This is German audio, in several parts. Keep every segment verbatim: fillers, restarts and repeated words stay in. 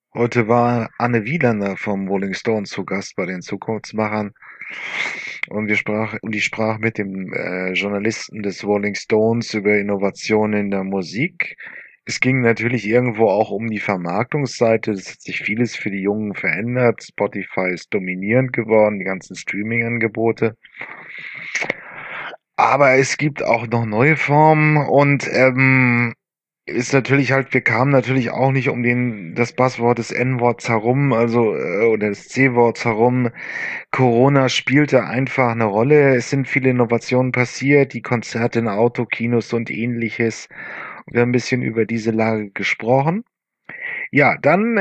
Heute war Anne Wieländer vom Rolling Stone zu Gast bei den Zukunftsmachern und wir sprach, und die sprach mit dem äh, Journalisten des Rolling Stones über Innovationen in der Musik. Es ging natürlich irgendwo auch um die Vermarktungsseite. Es hat sich vieles für die Jungen verändert. Spotify ist dominierend geworden, die ganzen Streaming-Angebote. Aber es gibt auch noch neue Formen und ähm, ist natürlich halt, wir kamen natürlich auch nicht um den, das Passwort des N-Worts herum, also äh, oder des C-Worts herum. Corona spielte einfach eine Rolle. Es sind viele Innovationen passiert, die Konzerte in Autokinos und ähnliches. Wir haben ein bisschen über diese Lage gesprochen. Ja, dann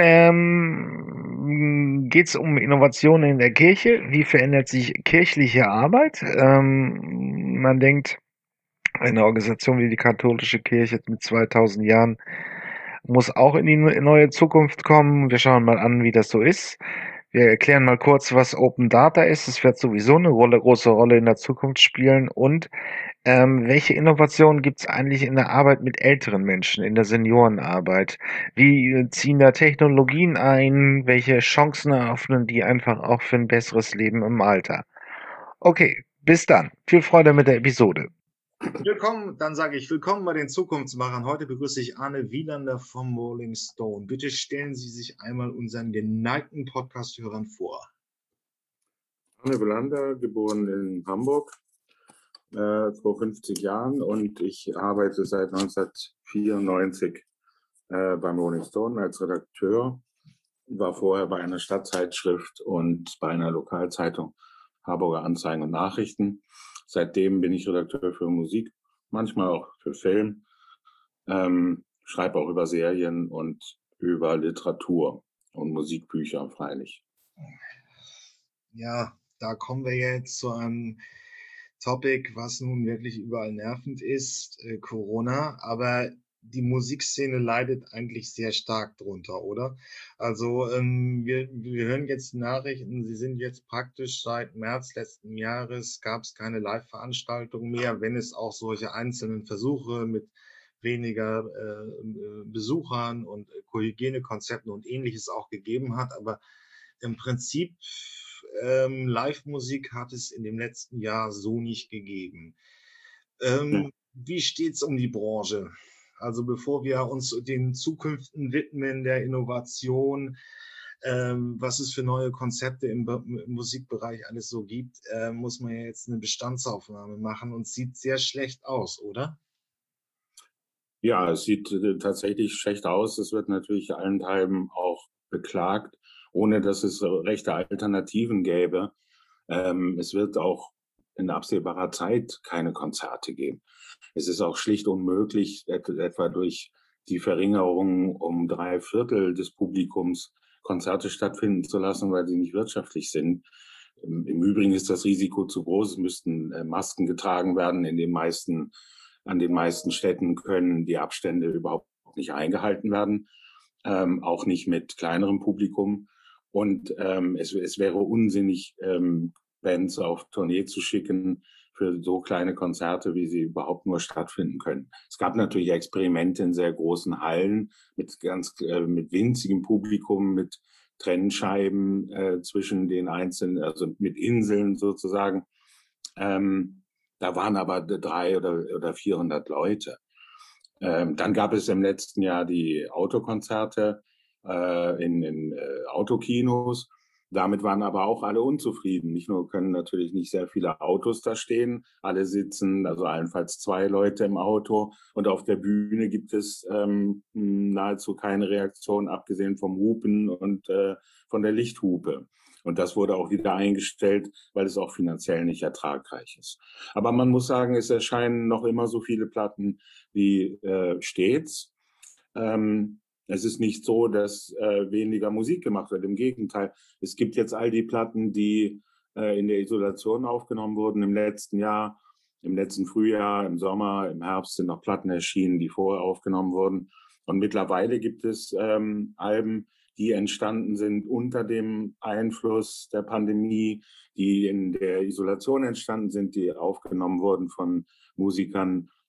ähm, geht es um Innovationen in der Kirche. Wie verändert sich kirchliche Arbeit? Ähm, man denkt, eine Organisation wie die katholische Kirche mit zweitausend Jahren muss auch in die neue Zukunft kommen. Wir schauen mal an, wie das so ist. Wir erklären mal kurz, was Open Data ist. Es wird sowieso eine Rolle, große Rolle in der Zukunft spielen. Und ähm, welche Innovationen gibt es eigentlich in der Arbeit mit älteren Menschen, in der Seniorenarbeit? Wie äh, ziehen da Technologien ein? Welche Chancen eröffnen die einfach auch für ein besseres Leben im Alter? Okay, bis dann. Viel Freude mit der Episode. Willkommen, dann sage ich willkommen bei den Zukunftsmachern. Heute begrüße ich Arne Wieländer vom Rolling Stone. Bitte stellen Sie sich einmal unseren geneigten Podcast-Hörern vor. Arne Wielander, geboren in Hamburg äh, vor fünfzig Jahren, und ich arbeite seit neunzehnhundertvierundneunzig äh, beim Rolling Stone als Redakteur. War vorher bei einer Stadtzeitschrift und bei einer Lokalzeitung, Harburger Anzeigen und Nachrichten. Seitdem bin ich Redakteur für Musik, manchmal auch für Film, ähm, schreibe auch über Serien und über Literatur und Musikbücher freilich. Ja, da kommen wir jetzt zu einem Topic, was nun wirklich überall nervend ist, äh, Corona. Aber die Musikszene leidet eigentlich sehr stark drunter, oder? Also ähm, wir, wir hören jetzt Nachrichten, sie sind jetzt praktisch seit März letzten Jahres, gab es keine Live-Veranstaltungen mehr, wenn es auch solche einzelnen Versuche mit weniger äh, äh, Besuchern und äh, Hygienekonzepten und ähnliches auch gegeben hat. Aber im Prinzip ähm, Live-Musik hat es in dem letzten Jahr so nicht gegeben. Ja. Ähm, wie steht's um die Branche? Also bevor wir uns den Zukünften widmen, der Innovation, ähm, was es für neue Konzepte im, Be im Musikbereich alles so gibt, äh, muss man ja jetzt eine Bestandsaufnahme machen und sieht sehr schlecht aus, oder? Ja, es sieht äh, tatsächlich schlecht aus. Es wird natürlich allenthalben auch beklagt, ohne dass es so rechte Alternativen gäbe. Ähm, es wird auch in absehbarer Zeit keine Konzerte geben. Es ist auch schlicht unmöglich, et etwa durch die Verringerung um drei Viertel des Publikums Konzerte stattfinden zu lassen, weil sie nicht wirtschaftlich sind. Im, Im Übrigen ist das Risiko zu groß. Es müssten äh, Masken getragen werden. In den meisten, an den meisten Städten können die Abstände überhaupt nicht eingehalten werden, ähm, auch nicht mit kleinerem Publikum. Und ähm, es, es wäre unsinnig, ähm, Bands auf Tournee zu schicken für so kleine Konzerte, wie sie überhaupt nur stattfinden können. Es gab natürlich Experimente in sehr großen Hallen mit ganz äh, mit winzigem Publikum, mit Trennscheiben äh, zwischen den einzelnen, also mit Inseln sozusagen. Ähm, da waren aber drei oder, oder vierhundert Leute. Ähm, dann gab es im letzten Jahr die Autokonzerte äh, in, in äh, Autokinos. Damit waren aber auch alle unzufrieden. Nicht nur können natürlich nicht sehr viele Autos da stehen, alle sitzen, also allenfalls zwei Leute im Auto, und auf der Bühne gibt es ähm, nahezu keine Reaktion, abgesehen vom Hupen und äh, von der Lichthupe. Und das wurde auch wieder eingestellt, weil es auch finanziell nicht ertragreich ist. Aber man muss sagen, es erscheinen noch immer so viele Platten wie äh, stets. Ähm, es ist nicht so, dass äh, weniger Musik gemacht wird. Im Gegenteil, es gibt jetzt all die Platten, die äh, in der Isolation aufgenommen wurden im letzten Jahr, im letzten Frühjahr, im Sommer, im Herbst sind noch Platten erschienen, die vorher aufgenommen wurden. Und mittlerweile gibt es ähm, Alben, die entstanden sind unter dem Einfluss der Pandemie, die in der Isolation entstanden sind, die aufgenommen wurden von Musikern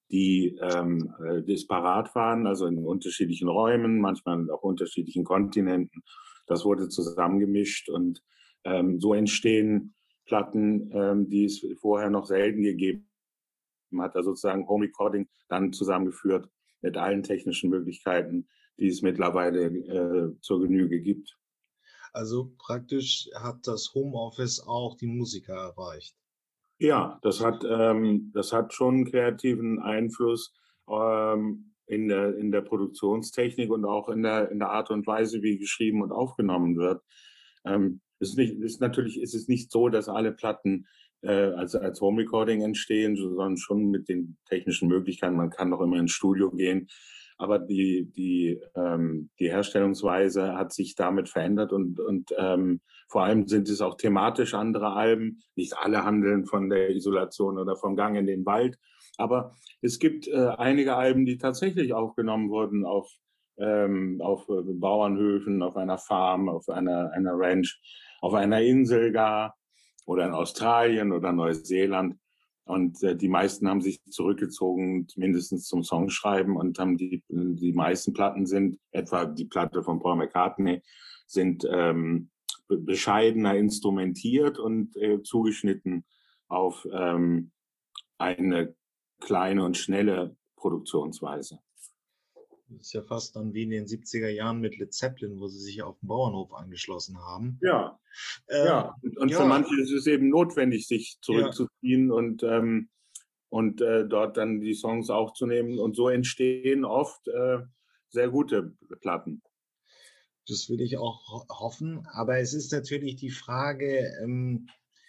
die ähm, äh, disparat waren, also in unterschiedlichen Räumen, manchmal auch unterschiedlichen Kontinenten. Das wurde zusammengemischt und ähm, so entstehen Platten, ähm, die es vorher noch selten gegeben hat, also sozusagen Home Recording dann zusammengeführt mit allen technischen Möglichkeiten, die es mittlerweile äh, zur Genüge gibt. Also praktisch hat das Homeoffice auch die Musiker erreicht. Ja, das hat, ähm, das hat schon einen kreativen Einfluss ähm, in der, in der Produktionstechnik und auch in der, in der Art und Weise, wie geschrieben und aufgenommen wird. Ähm, ist nicht, ist natürlich ist es nicht so, dass alle Platten äh, als, als Home Recording entstehen, sondern schon mit den technischen Möglichkeiten. Man kann noch immer ins Studio gehen. Aber die, die, ähm, die Herstellungsweise hat sich damit verändert und, und ähm, vor allem sind es auch thematisch andere Alben. Nicht alle handeln von der Isolation oder vom Gang in den Wald. Aber es gibt äh, einige Alben, die tatsächlich aufgenommen wurden auf, ähm, auf äh, Bauernhöfen, auf einer Farm, auf einer, einer Ranch, auf einer Insel gar oder in Australien oder Neuseeland. Und äh, die meisten haben sich zurückgezogen, mindestens zum Songschreiben und haben die, die meisten Platten sind, etwa die Platte von Paul McCartney, sind ähm, bescheidener instrumentiert und äh, zugeschnitten auf ähm, eine kleine und schnelle Produktionsweise. Das ist ja fast dann wie in den siebziger Jahren mit Led Zeppelin, wo sie sich auf dem Bauernhof angeschlossen haben. Ja, Ähm, ja. Und, und für ja, manche ist es eben notwendig, sich ja. zurückzuziehen und ähm, und äh, dort dann die Songs aufzunehmen. Und so entstehen oft äh, sehr gute Platten. Das will ich auch ho hoffen. Aber es ist natürlich die Frage, ähm,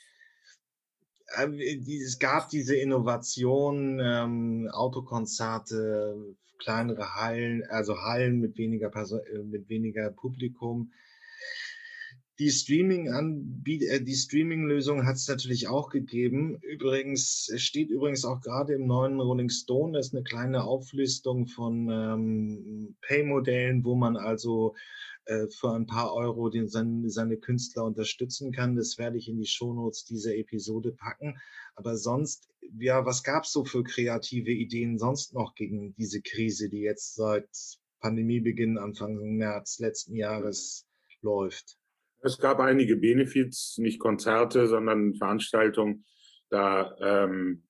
äh, die, es gab diese Innovation, ähm, Autokonzerte, kleinere Hallen, also Hallen mit weniger Perso äh, mit weniger Publikum. Die Streaming anbiet äh, die Streaming-Lösung hat es natürlich auch gegeben. Übrigens, es steht übrigens auch gerade im neuen Rolling Stone, da ist eine kleine Auflistung von ähm, Pay-Modellen, wo man also äh, für ein paar Euro den, seine, seine Künstler unterstützen kann. Das werde ich in die Shownotes dieser Episode packen. Aber sonst, ja, was gab's so für kreative Ideen sonst noch gegen diese Krise, die jetzt seit Pandemiebeginn Anfang März letzten Jahres läuft? Es gab einige Benefits, nicht Konzerte, sondern Veranstaltungen, da, ähm,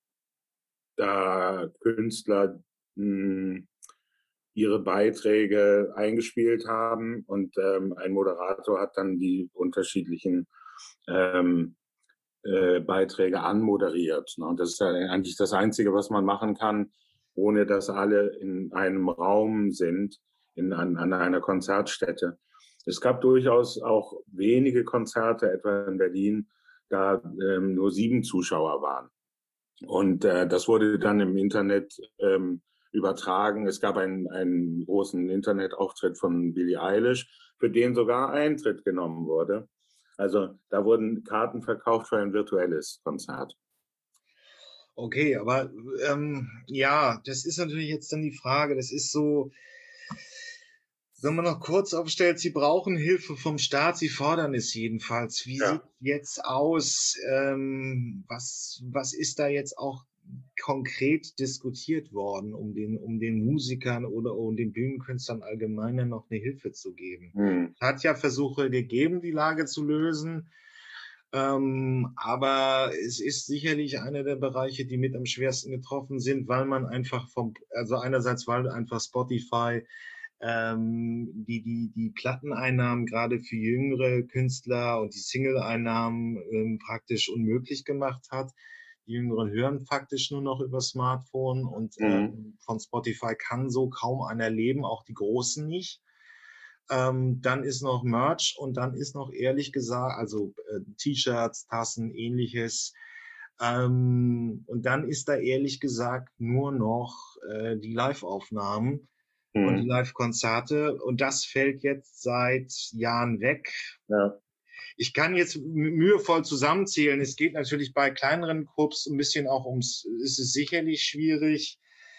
da Künstler mh, ihre Beiträge eingespielt haben und ähm, ein Moderator hat dann die unterschiedlichen ähm, äh, Beiträge anmoderiert. Ne? Und das ist ja eigentlich das Einzige, was man machen kann, ohne dass alle in einem Raum sind, in, an, an einer Konzertstätte. Es gab durchaus auch wenige Konzerte, etwa in Berlin, da ähm, nur sieben Zuschauer waren. Und äh, das wurde dann im Internet ähm, übertragen. Es gab einen, einen großen Internetauftritt von Billie Eilish, für den sogar Eintritt genommen wurde. Also da wurden Karten verkauft für ein virtuelles Konzert. Okay, aber ähm, ja, das ist natürlich jetzt dann die Frage. Das ist so, wenn man noch kurz aufstellt, Sie brauchen Hilfe vom Staat, Sie fordern es jedenfalls. Wie sieht Ja. jetzt aus? Ähm, was, was ist da jetzt auch konkret diskutiert worden, um den, um den Musikern oder um den Bühnenkünstlern allgemein noch eine Hilfe zu geben? Hm. Es hat ja Versuche gegeben, die Lage zu lösen. Ähm, aber es ist sicherlich einer der Bereiche, die mit am schwersten getroffen sind, weil man einfach vom, also einerseits, weil einfach Spotify ähm, die, die, die Platteneinnahmen gerade für jüngere Künstler und die Single-Einnahmen ähm, praktisch unmöglich gemacht hat. Die Jüngeren hören faktisch nur noch über Smartphone und Mhm. ähm, von Spotify kann so kaum einer leben, auch die Großen nicht. Ähm, dann ist noch Merch und dann ist noch ehrlich gesagt, also äh, T-Shirts, Tassen, ähnliches. Ähm, und dann ist da ehrlich gesagt nur noch äh, die Live-Aufnahmen und die Mhm. Live-Konzerte. Und das fällt jetzt seit Jahren weg. Ja. Ich kann jetzt mühevoll zusammenzählen. Es geht natürlich bei kleineren Clubs ein bisschen auch ums, ist es sicherlich schwierig,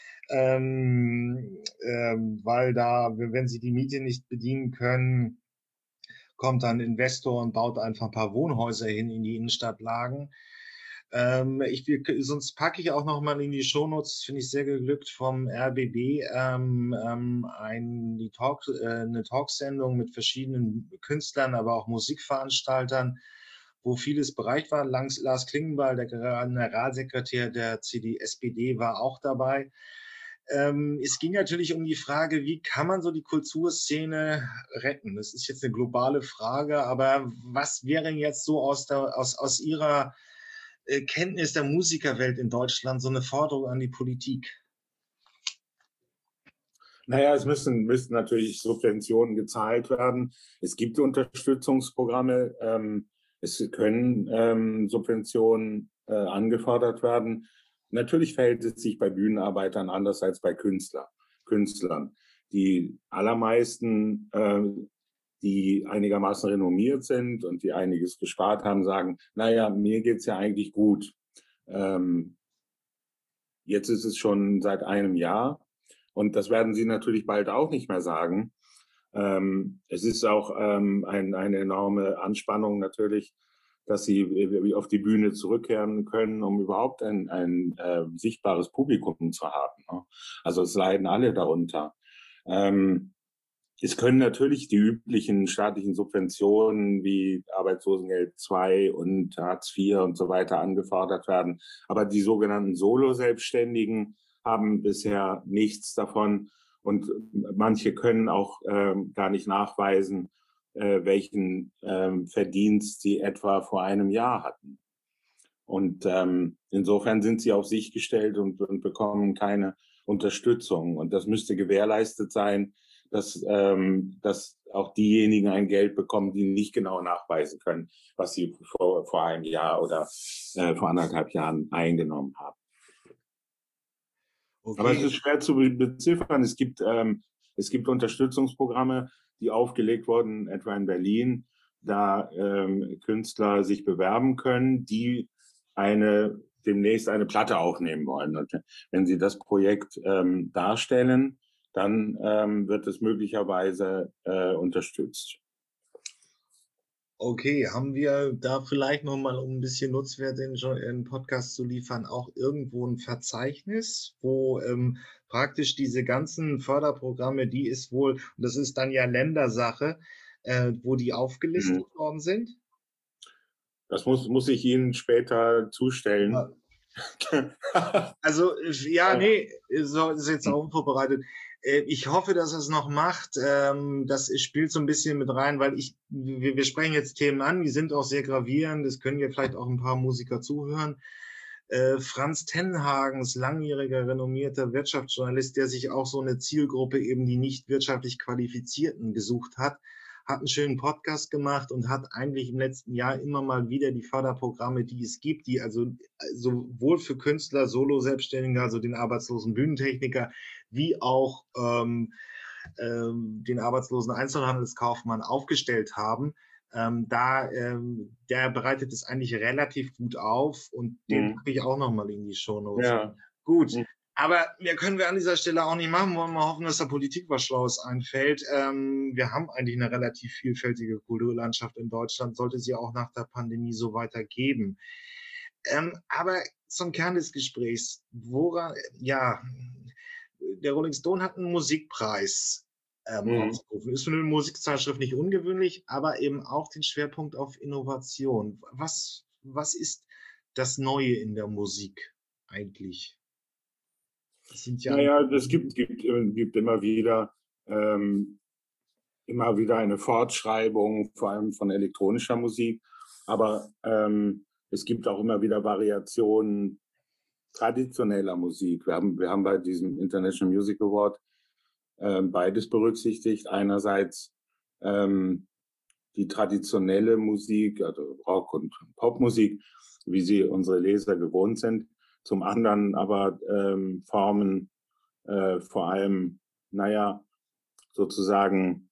ähm, ähm, weil da, wenn sie die Miete nicht bedienen können, kommt dann ein Investor und baut einfach ein paar Wohnhäuser hin in die Innenstadtlagen. Ähm, ich, sonst packe ich auch noch mal in die Shownotes, finde ich sehr geglückt, vom R B B, ähm, ähm, ein, die Talk, äh, eine Talksendung mit verschiedenen Künstlern, aber auch Musikveranstaltern, wo vieles bereicht war. Lars, Lars Klingenball, der Generalsekretär der C D S P D, war auch dabei. Ähm, es ging natürlich um die Frage, wie kann man so die Kulturszene retten? Das ist jetzt eine globale Frage, aber was wäre jetzt so aus, der, aus, aus Ihrer äh, Kenntnis der Musikerwelt in Deutschland so eine Forderung an die Politik? Naja, es müssen, müssen natürlich Subventionen gezahlt werden. Es gibt Unterstützungsprogramme. Ähm, es können ähm, Subventionen äh, angefordert werden. Natürlich verhält es sich bei Bühnenarbeitern anders als bei Künstler, Künstlern. Die allermeisten, äh, die einigermaßen renommiert sind und die einiges gespart haben, sagen, naja, mir geht's ja eigentlich gut. Ähm, jetzt ist es schon seit einem Jahr. Und das werden sie natürlich bald auch nicht mehr sagen. Ähm, es ist auch ähm, ein, eine enorme Anspannung natürlich, dass sie auf die Bühne zurückkehren können, um überhaupt ein, ein äh, sichtbares Publikum zu haben. Ne? Also es leiden alle darunter. Ähm, es können natürlich die üblichen staatlichen Subventionen wie Arbeitslosengeld zwei und Hartz vier und so weiter angefordert werden. Aber die sogenannten Solo-Selbstständigen haben bisher nichts davon. Und manche können auch ähm, gar nicht nachweisen, äh, welchen ähm, Verdienst sie etwa vor einem Jahr hatten. Und ähm, insofern sind sie auf sich gestellt und, und bekommen keine Unterstützung. Und das müsste gewährleistet sein, dass, ähm, dass auch diejenigen ein Geld bekommen, die nicht genau nachweisen können, was sie vor, vor einem Jahr oder äh, vor anderthalb Jahren eingenommen haben. Okay. Aber es ist schwer zu beziffern. Es gibt, ähm, es gibt Unterstützungsprogramme, die aufgelegt wurden, etwa in Berlin, da ähm, Künstler sich bewerben können, die eine demnächst eine Platte aufnehmen wollen. Und wenn sie das Projekt ähm, darstellen, dann ähm, wird es möglicherweise äh, unterstützt. Okay, haben wir da vielleicht nochmal, um ein bisschen Nutzwert in den Podcast zu liefern, auch irgendwo ein Verzeichnis, wo ähm, praktisch diese ganzen Förderprogramme, die ist wohl, und das ist dann ja Ländersache, äh, wo die aufgelistet Mhm. worden sind? Das muss, muss ich Ihnen später zustellen. Ja. Also, ja, nee, so ist jetzt auch unvorbereitet. Ich hoffe, dass er es noch macht. Das spielt so ein bisschen mit rein, weil ich, wir, wir sprechen jetzt Themen an, die sind auch sehr gravierend. Das können ja vielleicht auch ein paar Musiker zuhören. Franz Tenhagens, langjähriger renommierter Wirtschaftsjournalist, der sich auch so eine Zielgruppe eben die nicht wirtschaftlich Qualifizierten gesucht hat, hat einen schönen Podcast gemacht und hat eigentlich im letzten Jahr immer mal wieder die Förderprogramme, die es gibt, die also sowohl für Künstler, Solo-Selbstständige, also den arbeitslosen Bühnentechniker, wie auch ähm, ähm, den arbeitslosen Einzelhandelskaufmann aufgestellt haben. Ähm, da, ähm, der bereitet es eigentlich relativ gut auf und den Mhm. packe ich auch nochmal in die Shownotes. Ja. Gut. Mhm. Aber mehr können wir an dieser Stelle auch nicht machen. Wollen wir hoffen, dass der Politik was Schlaues einfällt. Ähm, wir haben eigentlich eine relativ vielfältige Kulturlandschaft in Deutschland, sollte sie auch nach der Pandemie so weitergeben. Ähm, aber zum Kern des Gesprächs, woran, ja, der Rolling Stone hat einen Musikpreis ähm, Mhm. ausgerufen. Ist für eine Musikzeitschrift nicht ungewöhnlich, aber eben auch den Schwerpunkt auf Innovation. Was, was ist das Neue in der Musik eigentlich? Das sind ja Naja, es gibt, gibt, gibt immer wieder, ähm, immer wieder eine Fortschreibung, vor allem von elektronischer Musik. Aber ähm, es gibt auch immer wieder Variationen traditioneller Musik. Wir haben, wir haben bei diesem International Music Award ähm, beides berücksichtigt. Einerseits ähm, die traditionelle Musik, also Rock- und Popmusik, wie sie unsere Leser gewohnt sind. Zum anderen aber ähm, Formen, äh, vor allem, naja, sozusagen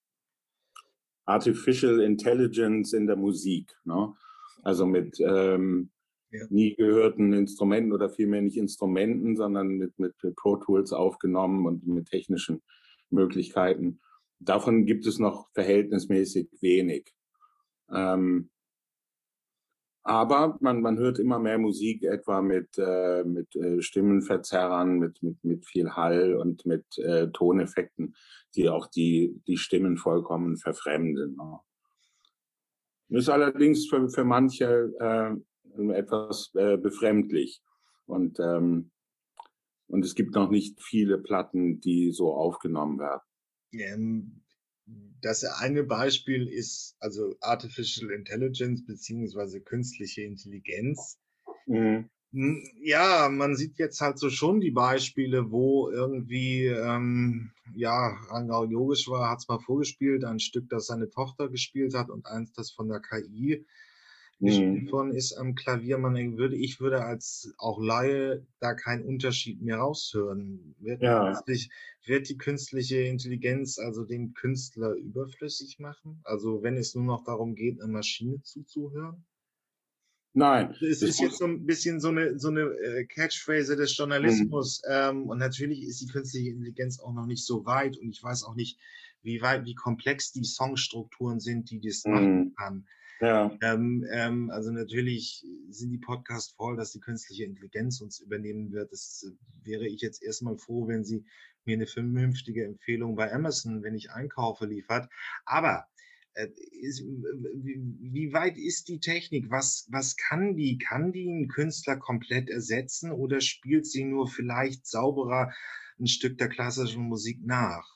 Artificial Intelligence in der Musik. Ne? Also mit ähm, ja. nie gehörten Instrumenten oder vielmehr nicht Instrumenten, sondern mit, mit Pro Tools aufgenommen und mit technischen Möglichkeiten. Davon gibt es noch verhältnismäßig wenig. Ähm, Aber man, man hört immer mehr Musik, etwa mit, äh, mit äh, Stimmenverzerrern, mit, mit, mit viel Hall und mit äh, Toneffekten, die auch die, die Stimmen vollkommen verfremden. Ne? Ist allerdings für, für manche äh, etwas äh, befremdlich. Und, ähm, und es gibt noch nicht viele Platten, die so aufgenommen werden. Ähm, das eine Beispiel ist also Artificial Intelligence beziehungsweise künstliche Intelligenz. Mhm. Hm, ja, man sieht jetzt halt so schon die Beispiele, wo irgendwie, ähm, ja, Rangel Yogeshwar hat's mal vorgespielt, ein Stück, das seine Tochter gespielt hat und eins, das von der K I gespielt Mhm. worden ist am Klavier. Man denkt, würde, ich würde als auch Laie da keinen Unterschied mehr raushören. Wird die, Ja, künstlich, wird die künstliche Intelligenz also den Künstler überflüssig machen? Also wenn es nur noch darum geht, einer Maschine zuzuhören? nein, Es das ist jetzt muss. so ein bisschen so eine, so eine äh, Catchphrase des Mhm. Journalismus. Ähm, und natürlich ist die künstliche Intelligenz auch noch nicht so weit. Und ich weiß auch nicht, wie weit, wie komplex die Songstrukturen sind, die das machen Mhm. kann. Ja. Ähm, ähm, also natürlich sind die Podcasts voll, dass die künstliche Intelligenz uns übernehmen wird. Das äh, wäre ich jetzt erstmal froh, wenn sie mir eine vernünftige Empfehlung bei Amazon, wenn ich einkaufe, liefert. Aber äh, ist, wie, wie weit ist die Technik? Was, was kann die? Kann die einen Künstler komplett ersetzen oder spielt sie nur vielleicht sauberer ein Stück der klassischen Musik nach?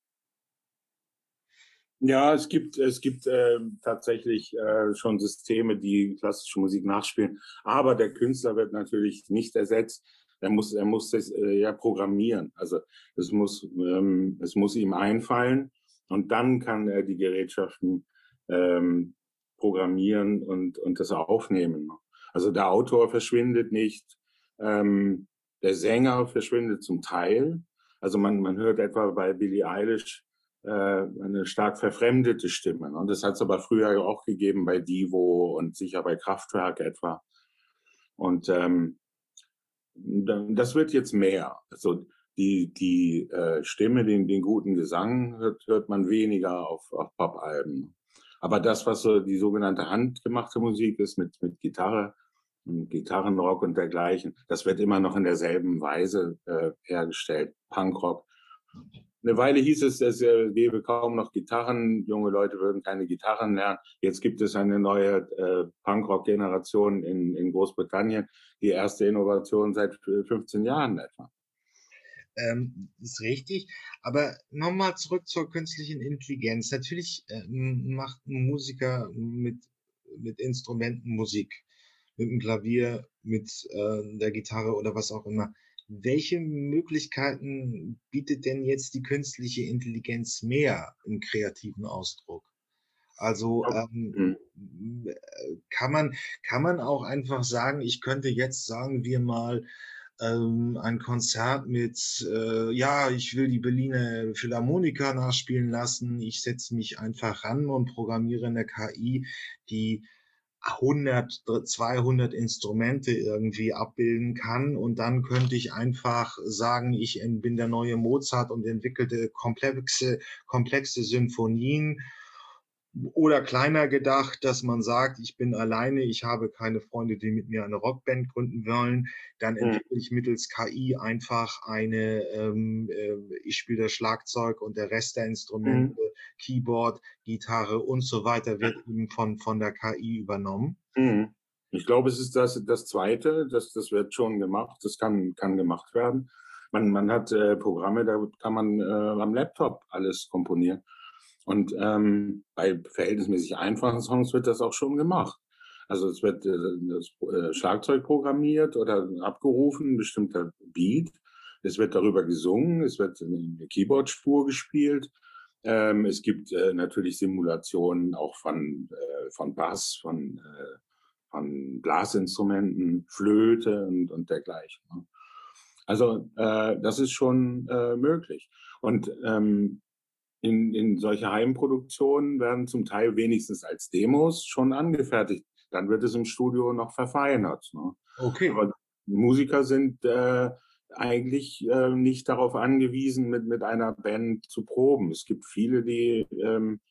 Ja, es gibt, es gibt äh, tatsächlich äh, schon Systeme, die klassische Musik nachspielen. Aber der Künstler wird natürlich nicht ersetzt. Er muss, er muss das äh, ja programmieren. Also es muss, ähm, es muss ihm einfallen und dann kann er die Gerätschaften ähm, programmieren und, und das aufnehmen. Also der Autor verschwindet nicht, ähm, der Sänger verschwindet zum Teil. Also man, man hört etwa bei Billie Eilish äh, eine stark verfremdete Stimme. Und das hat es aber früher auch gegeben bei Divo und sicher bei Kraftwerk etwa. Und ähm, das wird jetzt mehr. Also die, die äh, Stimme, den, den guten Gesang hört, hört man weniger auf, auf Pop-Alben. Aber das, was so die sogenannte handgemachte Musik ist mit, mit Gitarre, Gitarrenrock und dergleichen, das wird immer noch in derselben Weise äh, hergestellt. Punkrock. Eine Weile hieß es, es äh, gäbe kaum noch Gitarren, junge Leute würden keine Gitarren lernen. Jetzt gibt es eine neue äh, Punkrock-Generation in, in Großbritannien, die erste Innovation seit fünfzehn Jahren etwa. Ähm, ist richtig. Aber nochmal zurück zur künstlichen Intelligenz. Natürlich äh, macht ein Musiker mit, mit Instrumenten Musik, mit dem Klavier, mit äh, der Gitarre oder was auch immer. Welche Möglichkeiten bietet denn jetzt die künstliche Intelligenz mehr im kreativen Ausdruck? Also ähm, Hm. kann man, kann man auch einfach sagen, ich könnte jetzt, sagen wir mal, ähm, ein Konzert mit, äh, ja, ich will die Berliner Philharmoniker nachspielen lassen. Ich setze mich einfach ran und programmiere eine K I, die hundert, zweihundert Instrumente irgendwie abbilden kann. Und dann könnte ich einfach sagen, ich bin der neue Mozart und entwickelte komplexe, komplexe Symphonien. Oder kleiner gedacht, dass man sagt, ich bin alleine, ich habe keine Freunde, die mit mir eine Rockband gründen wollen. Dann Hm. entwickle ich mittels K I einfach eine, ähm, äh, ich spiele das Schlagzeug und der Rest der Instrumente, Hm. Keyboard, Gitarre und so weiter, wird eben von, von der K I übernommen. Hm. Ich glaube, es ist das, das Zweite, das, das wird schon gemacht, das kann, kann gemacht werden. Man, man hat äh, Programme, da kann man äh, am Laptop alles komponieren. Und ähm, bei verhältnismäßig einfachen Songs wird das auch schon gemacht. Also es wird äh, das äh, Schlagzeug programmiert oder abgerufen, ein bestimmter Beat. Es wird darüber gesungen, es wird eine Keyboard-Spur gespielt. Ähm, es gibt äh, natürlich Simulationen auch von, äh, von Bass, von, äh, von Blasinstrumenten, Flöte und, und dergleichen. Ne? Also äh, das ist schon äh, möglich. Und ähm, in, in solche Heimproduktionen werden zum Teil wenigstens als Demos schon angefertigt. Dann wird es im Studio noch verfeinert. Ne? Okay. Aber Musiker sind äh, eigentlich äh, nicht darauf angewiesen, mit, mit einer Band zu proben. Es gibt viele, die ähm,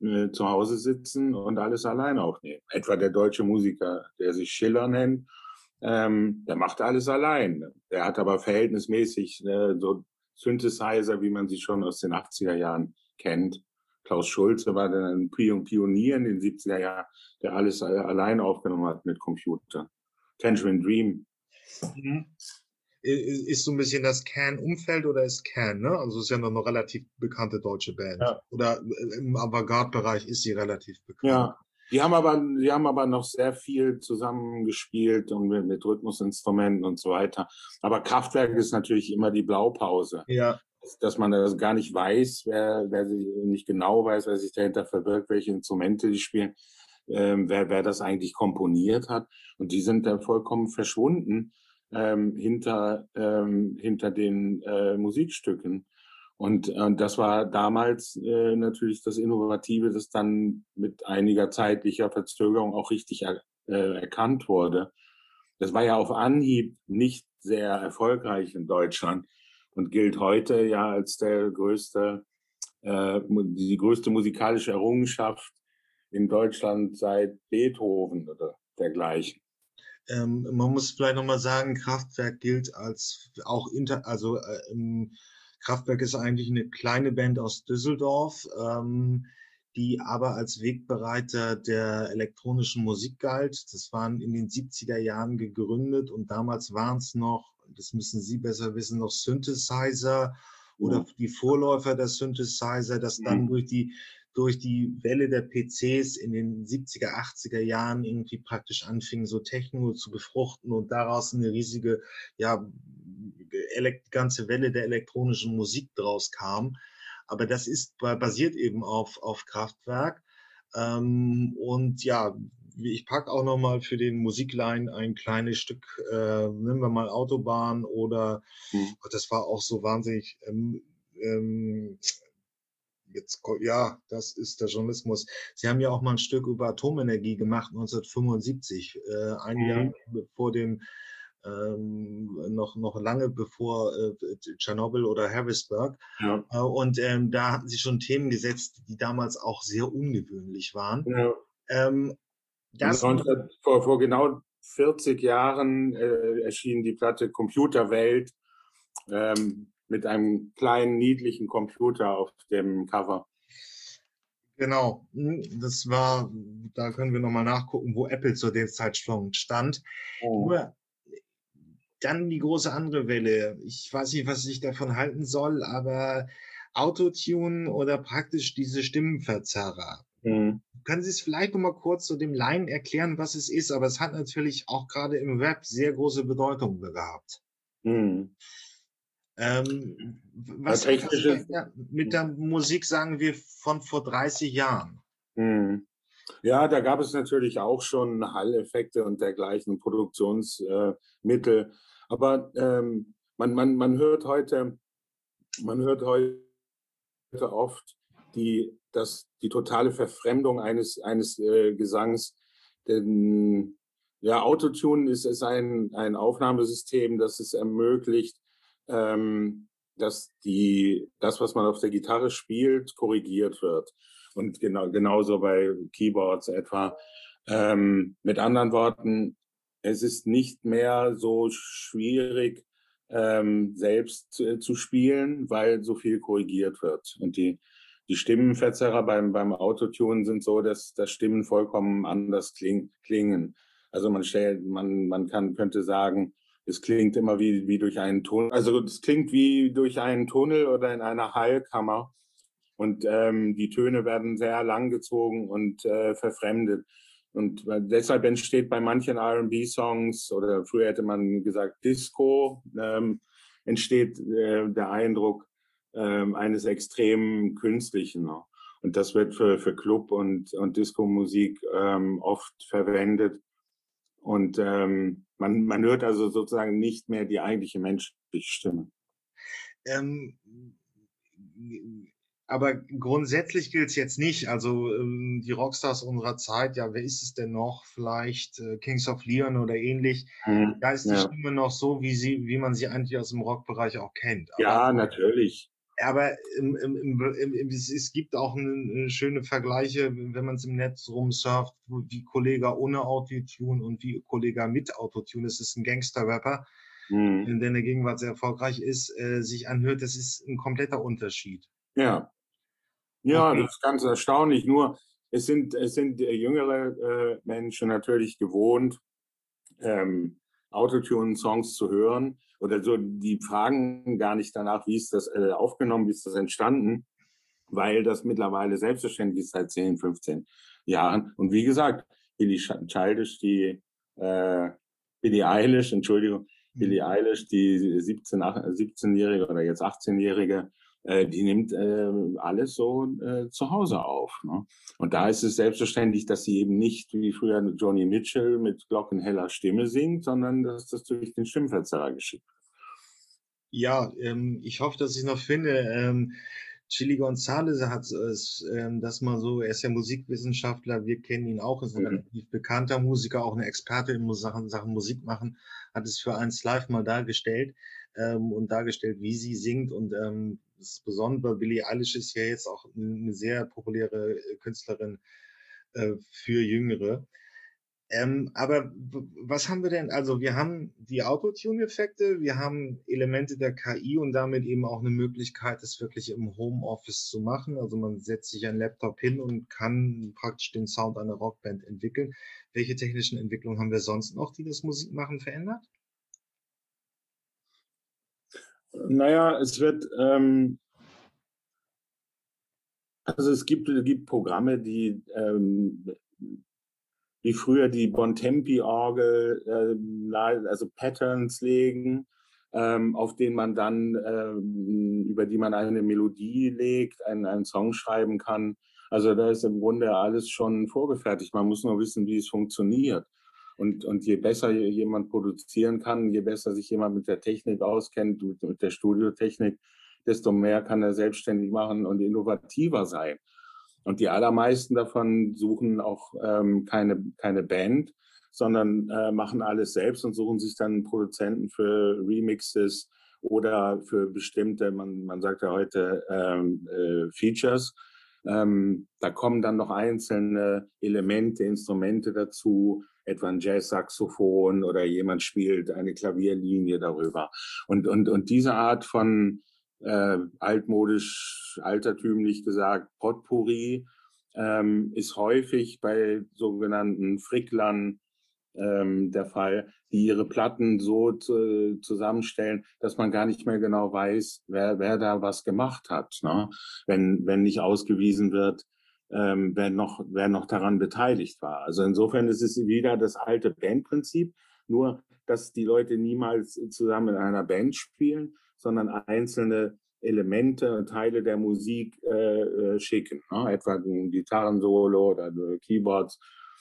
äh, zu Hause sitzen und alles allein aufnehmen. Etwa der deutsche Musiker, der sich Schiller nennt, ähm, der macht alles allein. Der hat aber verhältnismäßig äh, so Synthesizer, wie man sie schon aus den achtziger Jahren kennt. Klaus Schulze war dann ein Pionier in den siebziger Jahren, der alles allein aufgenommen hat mit Computer. Tangerine Dream. Mhm. Ist so ein bisschen das Can-Umfeld oder ist Can, ne? Also ist ja noch eine relativ bekannte deutsche Band. Ja. Oder im Avantgarde-Bereich ist sie relativ bekannt. Ja, die haben aber, die haben aber noch sehr viel zusammengespielt und mit, mit Rhythmusinstrumenten und so weiter. Aber Kraftwerk ist natürlich immer die Blaupause. Ja. Dass man das gar nicht weiß, wer, wer sich nicht genau weiß, wer sich dahinter verbirgt, welche Instrumente die spielen, ähm, wer, wer das eigentlich komponiert hat. Und die sind dann vollkommen verschwunden ähm, hinter, ähm, hinter den äh, Musikstücken. Und äh, das war damals äh, natürlich das Innovative, das dann mit einiger zeitlicher Verzögerung auch richtig er, äh, erkannt wurde. Das war ja auf Anhieb nicht sehr erfolgreich in Deutschland und gilt heute ja als der größte, äh, die größte musikalische Errungenschaft in Deutschland seit Beethoven oder dergleichen. Ähm, man muss vielleicht nochmal sagen, Kraftwerk gilt als auch inter, also äh, Kraftwerk ist eigentlich eine kleine Band aus Düsseldorf, ähm, die aber als Wegbereiter der elektronischen Musik galt. Das waren in den siebziger Jahren gegründet und damals waren es noch, das müssen Sie besser wissen, noch Synthesizer oder Ja. die Vorläufer der Synthesizer, das dann Mhm. durch die durch die Welle der P Cs in den siebziger, achtziger Jahren irgendwie praktisch anfing, so Techno zu befruchten und daraus eine riesige, ja, die ganze Welle der elektronischen Musik draus kam. Aber das ist basiert eben auf, auf Kraftwerk. Ähm, und ja, ich pack auch noch mal für den Musikline ein kleines Stück, äh, nehmen wir mal Autobahn oder, Mhm. das war auch so wahnsinnig, ähm, ähm, jetzt, ja, das ist der Journalismus. Sie haben ja auch mal ein Stück über Atomenergie gemacht, neunzehnhundertfünfundsiebzig, äh, ein Mhm. Jahr bevor dem, ähm, noch, noch lange bevor äh, Tschernobyl oder Harrisburg. Ja. Äh, und ähm, da hatten sie schon Themen gesetzt, die damals auch sehr ungewöhnlich waren. Ja. Ähm, das, neunzehn, vor, vor genau vierzig Jahren äh, erschien die Platte Computerwelt ähm, mit einem kleinen, niedlichen Computer auf dem Cover. Genau, das war, da können wir nochmal nachgucken, wo Apple zu dem Zeitpunkt stand. Oh. Nur dann die große andere Welle. Ich weiß nicht, was ich davon halten soll, aber Autotune oder praktisch diese Stimmenverzerrer. Mhm. Können Sie es vielleicht noch mal kurz zu dem Laien erklären, was es ist? Aber es hat natürlich auch gerade im Rap sehr große Bedeutung gehabt. Mhm. Ähm, Ja, was hat das technisches. mit der Musik, sagen wir, von vor dreißig Jahren? Mhm. Ja, da gab es natürlich auch schon Hall-Effekte und dergleichen Produktionsmittel. Äh, Aber ähm, man, man, man hört heute, man hört heute oft die, das, die totale Verfremdung eines, eines äh, Gesangs. Denn ja, Autotune ist, ist ein, ein Aufnahmesystem, das es ermöglicht, ähm, dass die, das, was man auf der Gitarre spielt, korrigiert wird. Und genau, genauso bei Keyboards etwa. Ähm, mit anderen Worten, es ist nicht mehr so schwierig, ähm, selbst zu, zu spielen, weil so viel korrigiert wird. Und die, die Stimmenverzerrer beim, beim Autotune sind so, dass, dass Stimmen vollkommen anders kling, klingen. Also man stellt, man, man kann, könnte sagen, es klingt immer wie, wie durch einen Tunnel. Also es klingt wie durch einen Tunnel oder in einer Hallkammer. Und ähm, die Töne werden sehr lang gezogen und äh, verfremdet. Und deshalb entsteht bei manchen R und B-Songs oder früher hätte man gesagt Disco, ähm, entsteht äh, der Eindruck ähm, eines extremen Künstlichen. Und das wird für, für Club- und, und Disco-Musik ähm, oft verwendet. Und ähm, man, man hört also sozusagen nicht mehr die eigentliche menschliche Stimme. Ähm, aber grundsätzlich gilt es jetzt nicht. Also ähm, die Rockstars unserer Zeit, ja, wer ist es denn noch? Vielleicht äh, Kings of Leon oder ähnlich. Mhm. Da ist die Ja. Stimme noch so, wie sie, wie man sie eigentlich aus dem Rockbereich auch kennt. Aber Ja, natürlich. aber im, im, im, im, im, es, es gibt auch eine, eine schöne Vergleiche, wenn man es im Netz rumsurft, wo- wie Kollega ohne Autotune und wie Kollega mit Autotune, das ist ein Gangster-Rapper, Mhm. der in der Gegenwart sehr erfolgreich ist, äh, sich anhört, das ist ein kompletter Unterschied. Ja, ja, das Okay. ist ganz erstaunlich. Nur es sind, es sind äh, jüngere äh, Menschen natürlich gewohnt, ähm, Autotune-Songs zu hören oder so. Die fragen gar nicht danach, wie ist das äh, aufgenommen, wie ist das entstanden, weil das mittlerweile selbstverständlich ist seit zehn, fünfzehn Jahren. Und wie gesagt, Billie Childish, die äh, Billie Eilish, Entschuldigung, Mhm. Billie Eilish, die siebzehn, siebzehnjährige oder jetzt achtzehnjährige, äh, die nimmt äh, alles so äh, zu Hause auf. Ne? Und da ist es selbstverständlich, dass sie eben nicht wie früher Joni Mitchell mit glockenheller Stimme singt, sondern dass das durch den Stimmverzerrer geschieht. Ja, ähm, ich hoffe, dass ich noch finde. Ähm, Chili González hat es, ähm, das mal so, er ist ja Musikwissenschaftler, wir kennen ihn auch, ist ein Mhm. relativ bekannter Musiker, auch eine Experte in Mus- Sachen, Sachen Musik machen, hat es für eins Live mal dargestellt ähm, und dargestellt, wie sie singt. Und ähm, das Besondere, Billie Eilish ist ja jetzt auch eine sehr populäre äh, Künstlerin äh, für Jüngere. Ähm, aber w- was haben wir denn? Also wir haben die Autotune-Effekte, wir haben Elemente der K I und damit eben auch eine Möglichkeit, das wirklich im Homeoffice zu machen. Also man setzt sich einen Laptop hin und kann praktisch den Sound einer Rockband entwickeln. Welche technischen Entwicklungen haben wir sonst noch, die das Musikmachen verändert? Naja, es wird, ähm, also es gibt, es gibt Programme, die ähm, wie früher die Bontempi-Orgel, äh, also Patterns legen, ähm, auf denen man dann, ähm, über die man eine Melodie legt, einen, einen Song schreiben kann. Also da ist im Grunde alles schon vorgefertigt. Man muss nur wissen, wie es funktioniert. Und, und je besser jemand produzieren kann, je besser sich jemand mit der Technik auskennt, mit, mit der Studiotechnik, desto mehr kann er selbstständig machen und innovativer sein. Und die allermeisten davon suchen auch ähm, keine, keine Band, sondern äh, machen alles selbst und suchen sich dann Produzenten für Remixes oder für bestimmte, man, man sagt ja heute ähm, äh, Features. Ähm, da kommen dann noch einzelne Elemente, Instrumente dazu, etwa ein Jazz-Saxophon oder jemand spielt eine Klavierlinie darüber. Und, und, und diese Art von äh, altmodisch, altertümlich gesagt, Potpourri, ähm, ist häufig bei sogenannten Fricklern ähm, der Fall, die ihre Platten so zu, zusammenstellen, dass man gar nicht mehr genau weiß, wer, wer da was gemacht hat, ne? Wenn, wenn nicht ausgewiesen wird, ähm, wer, noch, wer noch daran beteiligt war. Also insofern ist es wieder das alte Bandprinzip, nur dass die Leute niemals zusammen in einer Band spielen, sondern einzelne Elemente und Teile der Musik äh, äh, schicken, ne? Etwa ein Gitarrensolo oder Keyboards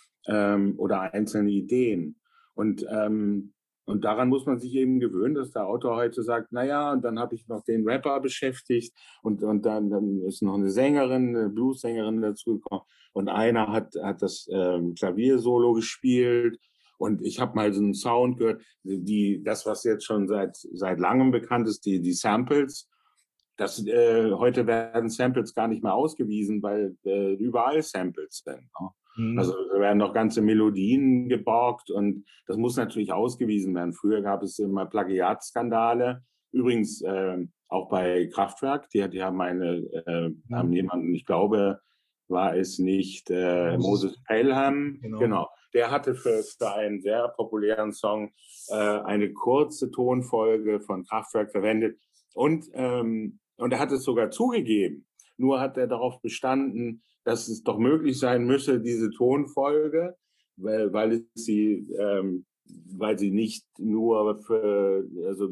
ähm, oder einzelne Ideen. Und, ähm, und daran muss man sich eben gewöhnen, dass der Autor heute sagt, naja, und dann habe ich noch den Rapper beschäftigt und, und dann, dann ist noch eine Sängerin, eine Blues-Sängerin dazugekommen und einer hat, hat das ähm, Klaviersolo gespielt und ich habe mal so einen Sound gehört, die, das, was jetzt schon seit, seit langem bekannt ist, die, die Samples, das, äh, heute werden Samples gar nicht mehr ausgewiesen, weil äh, überall Samples sind. Ne? Also Hm. da werden noch ganze Melodien geborgt und das muss natürlich ausgewiesen werden. Früher gab es immer Plagiatskandale. Übrigens äh, auch bei Kraftwerk, die, die haben eine, äh, haben Hm. jemanden, ich glaube, war es nicht äh, Moses, Moses Pelham, genau. genau. Der hatte für, für einen sehr populären Song äh, eine kurze Tonfolge von Kraftwerk verwendet und ähm, und er hat es sogar zugegeben. Nur hat er darauf bestanden, dass es doch möglich sein müsse, diese Tonfolge, weil, weil es sie, ähm, weil sie nicht nur für, also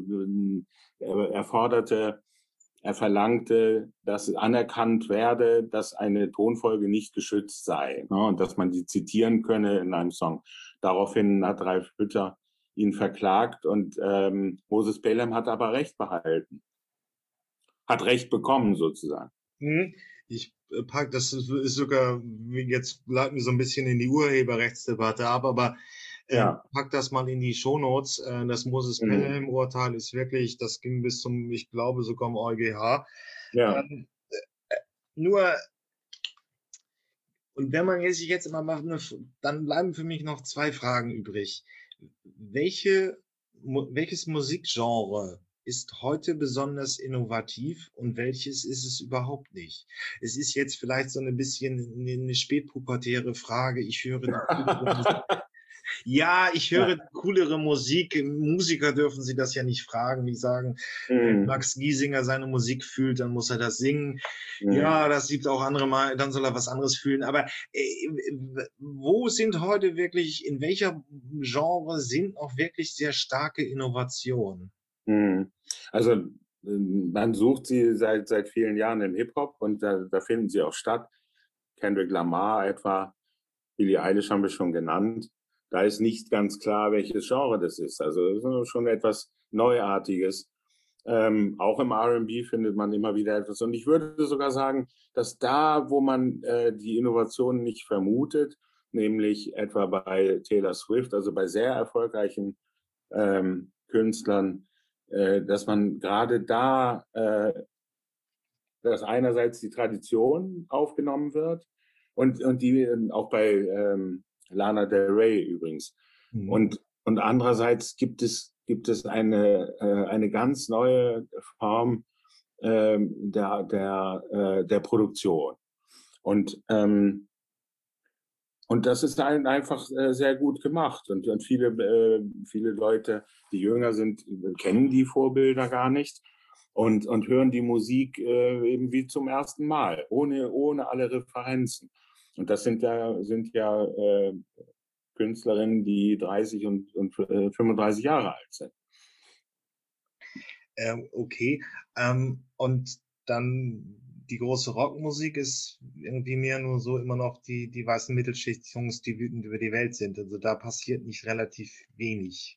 er forderte, er verlangte, dass anerkannt werde, dass eine Tonfolge nicht geschützt sei, ne, und dass man die zitieren könne in einem Song. Daraufhin hat Ralf Hütter ihn verklagt und ähm, Moses Pelham hat aber Recht behalten, hat Recht bekommen sozusagen. Hm. Ich äh, pack, das ist, ist sogar, jetzt leiten wir so ein bisschen in die Urheberrechtsdebatte ab, aber Ähm, Ja, pack das mal in die Shownotes. Äh, das Moses mhm. Pelham-Urteil ist wirklich, das ging bis zum, ich glaube, sogar im EuGH. Ja. Ähm, nur, und wenn man jetzt sich jetzt immer macht, dann bleiben für mich noch zwei Fragen übrig. Welche, welches Musikgenre ist heute besonders innovativ und welches ist es überhaupt nicht? Es ist jetzt vielleicht so ein bisschen eine spätpubertäre Frage. Ich höre die coolere Musik. Ja, ich höre Ja. die coolere Musik. Musiker dürfen Sie das ja nicht fragen. Die sagen, wenn Mhm. Max Giesinger seine Musik fühlt, dann muss er das singen. Mhm. Ja, das gibt auch andere mal, dann soll er was anderes fühlen. Aber äh, wo sind heute wirklich, in welcher Genre sind noch wirklich sehr starke Innovationen? Mhm. Also ähm, man sucht sie seit, seit vielen Jahren im Hip-Hop und da, da finden sie auch statt. Kendrick Lamar etwa, Billie Eilish haben wir schon genannt. Da ist nicht ganz klar, welches Genre das ist. Also das ist schon etwas Neuartiges. Ähm, auch im R und B findet man immer wieder etwas. Und ich würde sogar sagen, dass da, wo man äh, die Innovation nicht vermutet, nämlich etwa bei Taylor Swift, also bei sehr erfolgreichen ähm, Künstlern, äh, dass man gerade da, äh, dass einerseits die Tradition aufgenommen wird und, und die äh, auch bei ähm, Lana Del Rey übrigens. Mhm. Und, und andererseits gibt es, gibt es eine, äh, eine ganz neue Form ähm, der, der, äh, der Produktion. Und ähm, und das ist ein, einfach äh, sehr gut gemacht. Und, und viele, äh, viele Leute, die jünger sind, kennen die Vorbilder gar nicht und, und hören die Musik äh, eben wie zum ersten Mal, ohne, ohne alle Referenzen. Und das sind ja, sind ja äh, Künstlerinnen, die dreißig und, und äh, fünfunddreißig Jahre alt sind. Ähm, okay. Ähm, und dann die große Rockmusik ist irgendwie mehr nur so immer noch die, die weißen Mittelschichtjungs, die wütend über die Welt sind. Also da passiert nicht relativ wenig.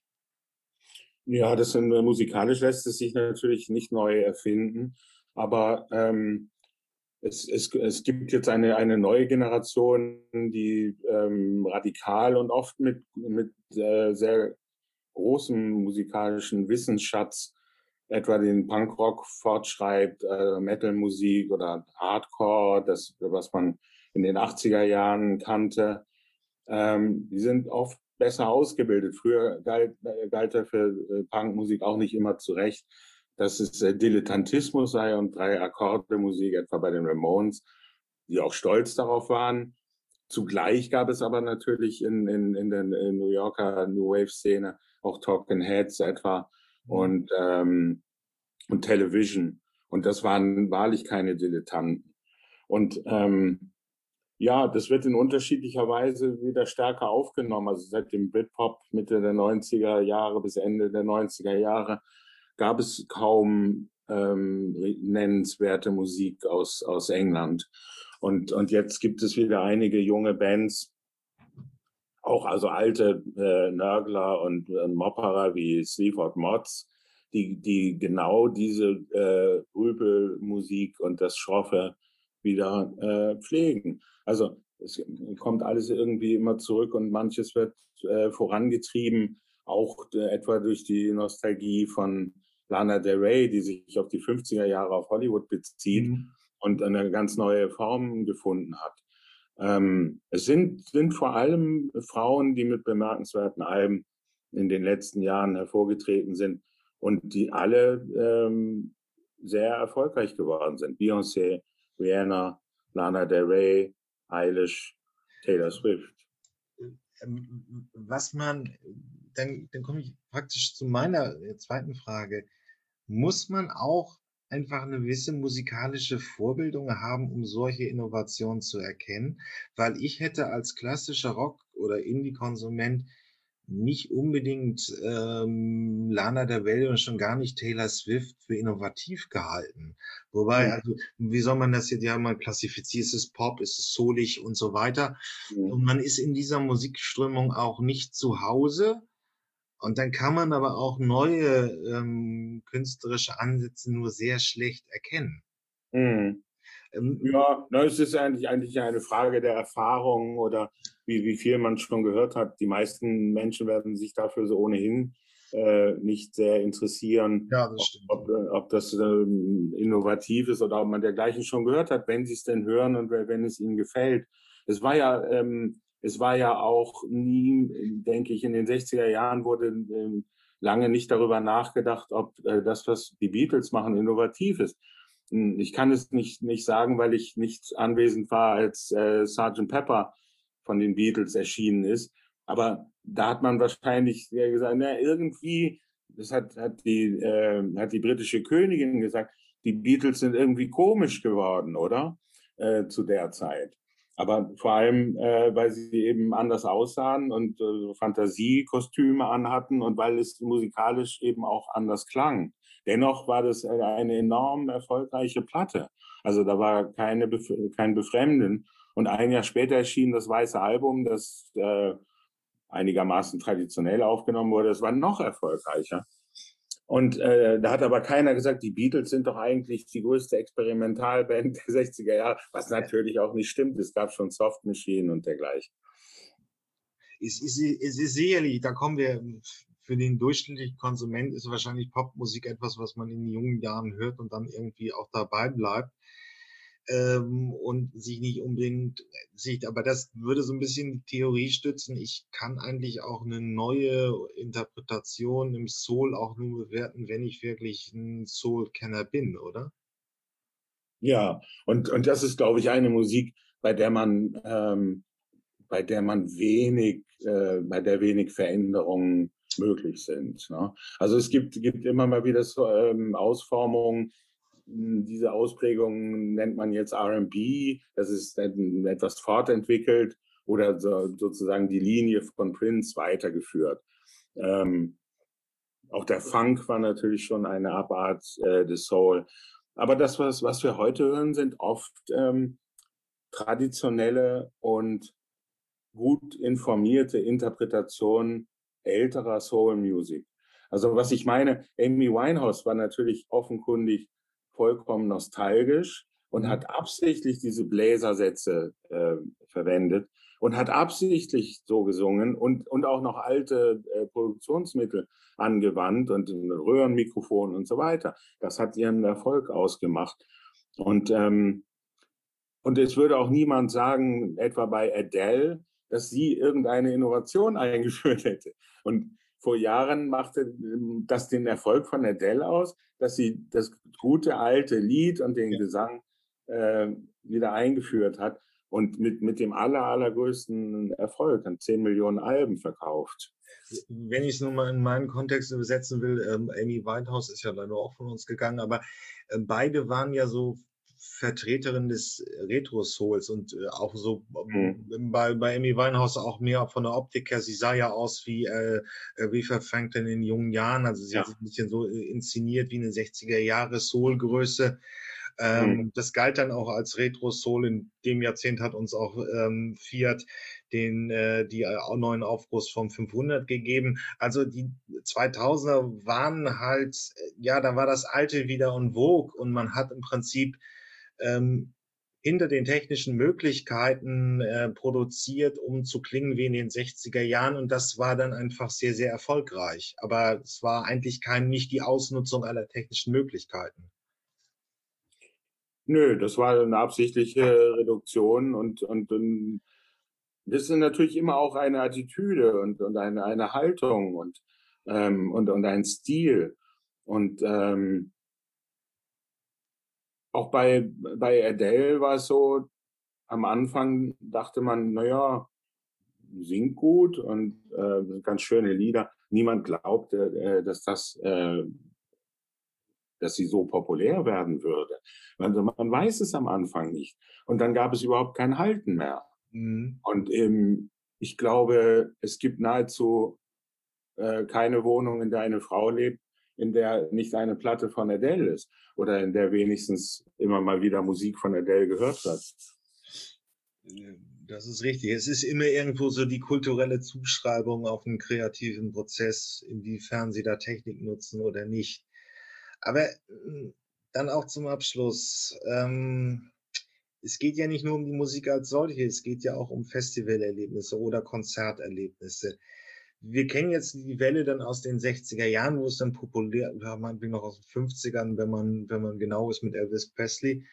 Ja, das sind, äh, musikalisch lässt es sich natürlich nicht neu erfinden, aber ähm, Es, es, es gibt jetzt eine, eine neue Generation, die ähm, radikal und oft mit, mit äh, sehr großem musikalischen Wissensschatz etwa den Punkrock fortschreibt, äh, Metalmusik oder Hardcore, das, was man in den achtziger Jahren kannte. Ähm, die sind oft besser ausgebildet. Früher galt, äh, galt er für äh, Punkmusik auch nicht immer zurecht, dass es äh, Dilettantismus sei und drei Akkorde Musik, etwa bei den Ramones, die auch stolz darauf waren. Zugleich gab es aber natürlich in, in, in der in New Yorker New Wave Szene auch Talking Heads etwa Mhm. und, ähm, und Television. Und das waren wahrlich keine Dilettanten. Und ähm, ja, das wird in unterschiedlicher Weise wieder stärker aufgenommen. Also seit dem Britpop Mitte der neunziger Jahre bis Ende der neunziger Jahre gab es kaum ähm, nennenswerte Musik aus, aus England. Und, und jetzt gibt es wieder einige junge Bands, auch also alte äh, Nörgler und äh, Mopperer wie Sleaford Mods, die, die genau diese äh, Rüpelmusik und das Schroffe wieder äh, pflegen. Also es kommt alles irgendwie immer zurück und manches wird äh, vorangetrieben, auch äh, etwa durch die Nostalgie von Lana Del Rey, die sich auf die fünfziger Jahre auf Hollywood bezieht Mhm. und eine ganz neue Form gefunden hat. Ähm, es sind, sind vor allem Frauen, die mit bemerkenswerten Alben in den letzten Jahren hervorgetreten sind und die alle ähm, sehr erfolgreich geworden sind. Beyoncé, Rihanna, Lana Del Rey, Eilish, Taylor Swift. Ähm, Was man, dann, dann komme ich praktisch zu meiner äh, zweiten Frage. Muss man auch einfach eine gewisse musikalische Vorbildung haben, um solche Innovationen zu erkennen? Weil ich hätte als klassischer Rock- oder Indie-Konsument nicht unbedingt ähm, Lana Del Rey und schon gar nicht Taylor Swift für innovativ gehalten. Wobei, Mhm. also, wie soll man das jetzt ja mal klassifizieren? Ist es Pop, ist es soulig und so weiter? Mhm. Und man ist in dieser Musikströmung auch nicht zu Hause. Und dann kann man aber auch neue ähm, künstlerische Ansätze nur sehr schlecht erkennen. Mhm. Ähm, Ja, na, es ist eigentlich, eigentlich eine Frage der Erfahrung oder wie, wie viel man schon gehört hat. Die meisten Menschen werden sich dafür so ohnehin äh, nicht sehr interessieren, ja, das ob, stimmt. ob, äh, ob das ähm, innovativ ist oder ob man dergleichen schon gehört hat, wenn sie es denn hören und wenn es ihnen gefällt. Es war ja, ähm, es war ja auch nie, denke ich, in den sechziger Jahren wurde ähm, lange nicht darüber nachgedacht, ob äh, das, was die Beatles machen, innovativ ist. Ich kann es nicht, nicht sagen, weil ich nicht anwesend war, als äh, Sergeant Pepper von den Beatles erschienen ist. Aber da hat man wahrscheinlich gesagt, na, irgendwie, das hat, hat, die, äh, hat die britische Königin gesagt, die Beatles sind irgendwie komisch geworden, oder? Äh, zu der Zeit. Aber vor allem, äh, weil sie eben anders aussahen und äh, Fantasiekostüme anhatten und weil es musikalisch eben auch anders klang. Dennoch war das eine enorm erfolgreiche Platte. Also da war keine, kein Befremden. Und ein Jahr später erschien das Weiße Album, das äh, einigermaßen traditionell aufgenommen wurde. Es war noch erfolgreicher. Und äh, da hat aber keiner gesagt, die Beatles sind doch eigentlich die größte Experimentalband der sechziger Jahre, was natürlich auch nicht stimmt. Es gab schon Soft Machine und dergleichen. Es ist, es ist sicherlich, da kommen wir, für den durchschnittlichen Konsument ist wahrscheinlich Popmusik etwas, was man in jungen Jahren hört und dann irgendwie auch dabei bleibt. Ähm, und sich nicht unbedingt sieht. Aber das würde so ein bisschen die Theorie stützen. Ich kann eigentlich auch eine neue Interpretation im Soul auch nur bewerten, wenn ich wirklich ein Soul-Kenner bin, oder? Ja, und, und das ist, glaube ich, eine Musik, bei der man, ähm, bei der man wenig, äh, bei der wenig Veränderungen möglich sind. Ne? Also es gibt, gibt immer mal wieder so, ähm, Ausformungen. Diese Ausprägung nennt man jetzt R and B. Das ist etwas fortentwickelt oder so, sozusagen die Linie von Prince weitergeführt. Ähm, auch der Funk war natürlich schon eine Abart äh, des Soul. Aber das, was, was wir heute hören, sind oft ähm, traditionelle und gut informierte Interpretationen älterer Soul Music. Also was ich meine, Amy Winehouse war natürlich offenkundig vollkommen nostalgisch und Mhm. hat absichtlich diese Bläsersätze äh, verwendet und hat absichtlich so gesungen und, und auch noch alte äh, Produktionsmittel angewandt und ein Röhrenmikrofon und so weiter. Das hat ihren Erfolg ausgemacht. Und ähm, und es würde auch niemand sagen, etwa bei Adele, dass sie irgendeine Innovation eingeführt hätte. Und vor Jahren machte das den Erfolg von Adele aus, dass sie das gute alte Lied und den Ja. Gesang äh, wieder eingeführt hat und mit, mit dem aller, allergrößten Erfolg an zehn Millionen Alben verkauft. Wenn ich es nun mal in meinen Kontext übersetzen will, ähm, Amy Winehouse ist ja leider auch von uns gegangen, aber äh, beide waren ja so Vertreterin des Retro-Souls und äh, auch so Hm. ähm, bei, bei Amy Winehouse auch mehr von der Optik her. Sie sah ja aus wie äh, Aretha Franklin in jungen Jahren, also sie hat Ja. sich ein bisschen so äh, inszeniert wie eine sechziger Jahre Soul-Größe. Hm. Ähm, das galt dann auch als Retro-Soul. In dem Jahrzehnt hat uns auch ähm, Fiat den äh, die äh, neuen Aufguss vom fünfhundert gegeben. Also die zweitausender waren halt, äh, ja, da war das Alte wieder en vogue und man hat im Prinzip ähm, hinter den technischen Möglichkeiten äh, produziert, um zu klingen wie in den sechziger Jahren. Und das war dann einfach sehr, sehr erfolgreich. Aber es war eigentlich kein, nicht die Ausnutzung aller technischen Möglichkeiten. Nö, das war eine absichtliche Reduktion und, und, und das ist natürlich immer auch eine Attitüde und, und eine, eine Haltung und, ähm, und, und ein Stil. Und ähm, auch bei, bei Adele war es so, am Anfang dachte man, naja, singt gut und äh, ganz schöne Lieder. Niemand glaubte, äh, dass das, äh, dass sie so populär werden würde. Also man weiß es am Anfang nicht. Und dann gab es überhaupt kein Halten mehr. Mhm. Und ähm, ich glaube, es gibt nahezu äh, keine Wohnung, in der eine Frau lebt, in der nicht eine Platte von Adele ist oder in der wenigstens immer mal wieder Musik von Adele gehört wird. Das ist richtig. Es ist immer irgendwo so die kulturelle Zuschreibung auf einen kreativen Prozess, inwiefern sie da Technik nutzen oder nicht. Aber äh, dann auch zum Abschluss. Ähm, es geht ja nicht nur um die Musik als solche, es geht ja auch um Festivalerlebnisse oder Konzerterlebnisse. Wir kennen jetzt die Welle dann aus den sechziger Jahren, wo es dann populär war, meinetwegen noch aus den fünfzigern, wenn man wenn man genau ist, mit Elvis Presley.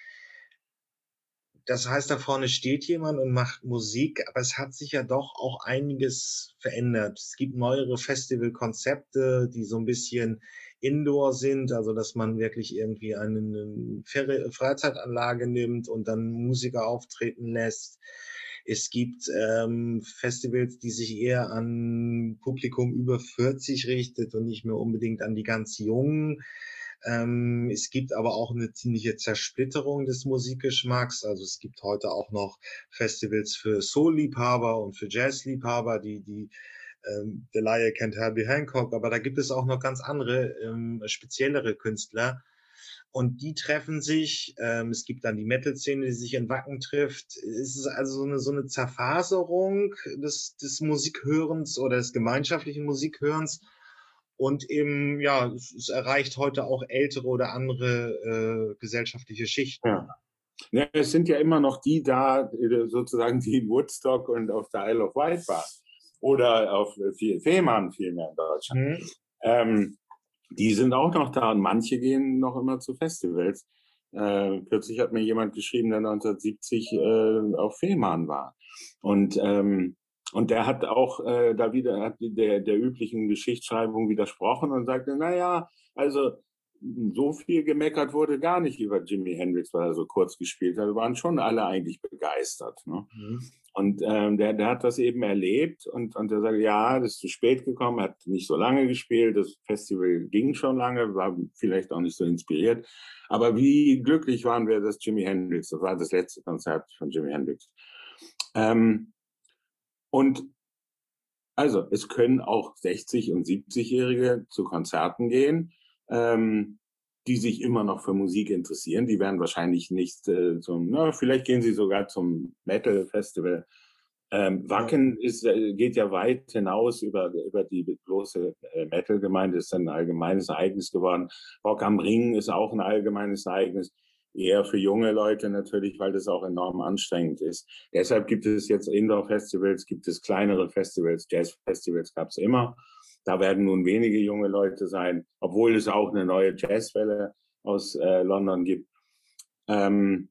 Das heißt, da vorne steht jemand und macht Musik, aber es hat sich ja doch auch einiges verändert. Es gibt neuere Festivalkonzepte, die so ein bisschen Indoor sind, also dass man wirklich irgendwie eine 'ne Feri Freizeitanlage nimmt und dann Musiker auftreten lässt. Es gibt, ähm, Festivals, die sich eher an Publikum über vierzig richtet und nicht mehr unbedingt an die ganz Jungen. Ähm, es gibt aber auch eine ziemliche Zersplitterung des Musikgeschmacks. Also, es gibt heute auch noch Festivals für Soul-Liebhaber und für Jazz-Liebhaber, die die ähm, The Liar kennt Herbie Hancock, aber da gibt es auch noch ganz andere, ähm, speziellere Künstler. Und die treffen sich. Ähm, es gibt dann die Metal-Szene, die sich in Wacken trifft. Es ist also so eine, so eine Zerfaserung des, des Musikhörens oder des gemeinschaftlichen Musikhörens. Und eben, ja, es, es erreicht heute auch ältere oder andere äh, gesellschaftliche Schichten. Ja. Ja, es sind ja immer noch die da, äh, sozusagen, die in Woodstock und auf der Isle of Wight waren. Oder auf äh, Fehmarn vielmehr in Deutschland. Mhm. Ähm, die sind auch noch da und manche gehen noch immer zu Festivals. Äh, kürzlich hat mir jemand geschrieben, der neunzehnhundertsiebzig äh, auf Fehmarn war. Und, ähm, und der hat auch äh, da wieder hat der, der üblichen Geschichtsschreibung widersprochen und sagte, na ja, also so viel gemeckert wurde gar nicht über Jimi Hendrix, weil er so kurz gespielt hat. Wir waren schon alle eigentlich begeistert. Ne? Mhm. Und ähm, der, der hat das eben erlebt und, und der sagt, ja, das ist zu spät gekommen, hat nicht so lange gespielt, das Festival ging schon lange, war vielleicht auch nicht so inspiriert. Aber wie glücklich waren wir, dass Jimi Hendrix, das war das letzte Konzert von Jimi Hendrix. Ähm, und also, es können auch sechzig- und siebzig-Jährige zu Konzerten gehen, ähm, die sich immer noch für Musik interessieren. Die werden wahrscheinlich nicht äh, zum, na, vielleicht gehen sie sogar zum Metal-Festival. Ähm, Ja. Wacken ist, äh, geht ja weit hinaus über, über die bloße äh, Metal-Gemeinde, ist ein allgemeines Ereignis geworden. Rock am Ring ist auch ein allgemeines Ereignis, eher für junge Leute natürlich, weil das auch enorm anstrengend ist. Deshalb gibt es jetzt Indoor-Festivals, gibt es kleinere Festivals, Jazz-Festivals gab es immer. Da werden nun wenige junge Leute sein, obwohl es auch eine neue Jazzwelle aus äh, London gibt. Ähm,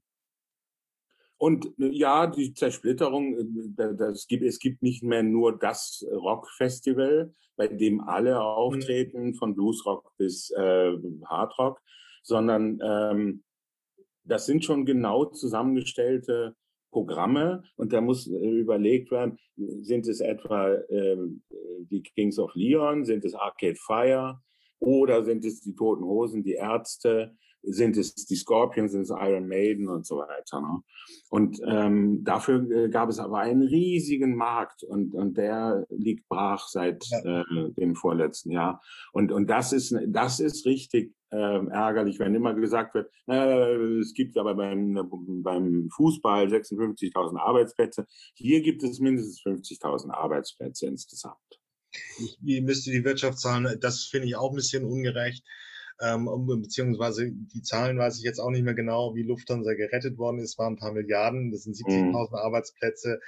und ja, die Zersplitterung, äh, das gibt, es gibt nicht mehr nur das Rockfestival, bei dem alle auftreten, von Bluesrock bis äh, Hardrock, sondern ähm, das sind schon genau zusammengestellte Programme und da muss äh, überlegt werden, sind es etwa äh, die Kings of Leon, sind es Arcade Fire oder sind es die Toten Hosen, die Ärzte, sind es die Scorpions, sind es Iron Maiden und so weiter. Ne? Und ähm, dafür äh, gab es aber einen riesigen Markt und, und der liegt brach seit Ja. äh, dem vorletzten Jahr. Und, und das ist, das ist richtig ähm, ärgerlich, wenn immer gesagt wird, äh, es gibt aber beim, beim Fußball sechsundfünfzigtausend Arbeitsplätze. Hier gibt es mindestens fünfzigtausend Arbeitsplätze insgesamt. Ich, ihr müsste die Wirtschaftszahlen, das finde ich auch ein bisschen ungerecht. Ähm, beziehungsweise die Zahlen weiß ich jetzt auch nicht mehr genau, wie Lufthansa gerettet worden ist, waren ein paar Milliarden, das sind siebzigtausend mhm. Arbeitsplätze.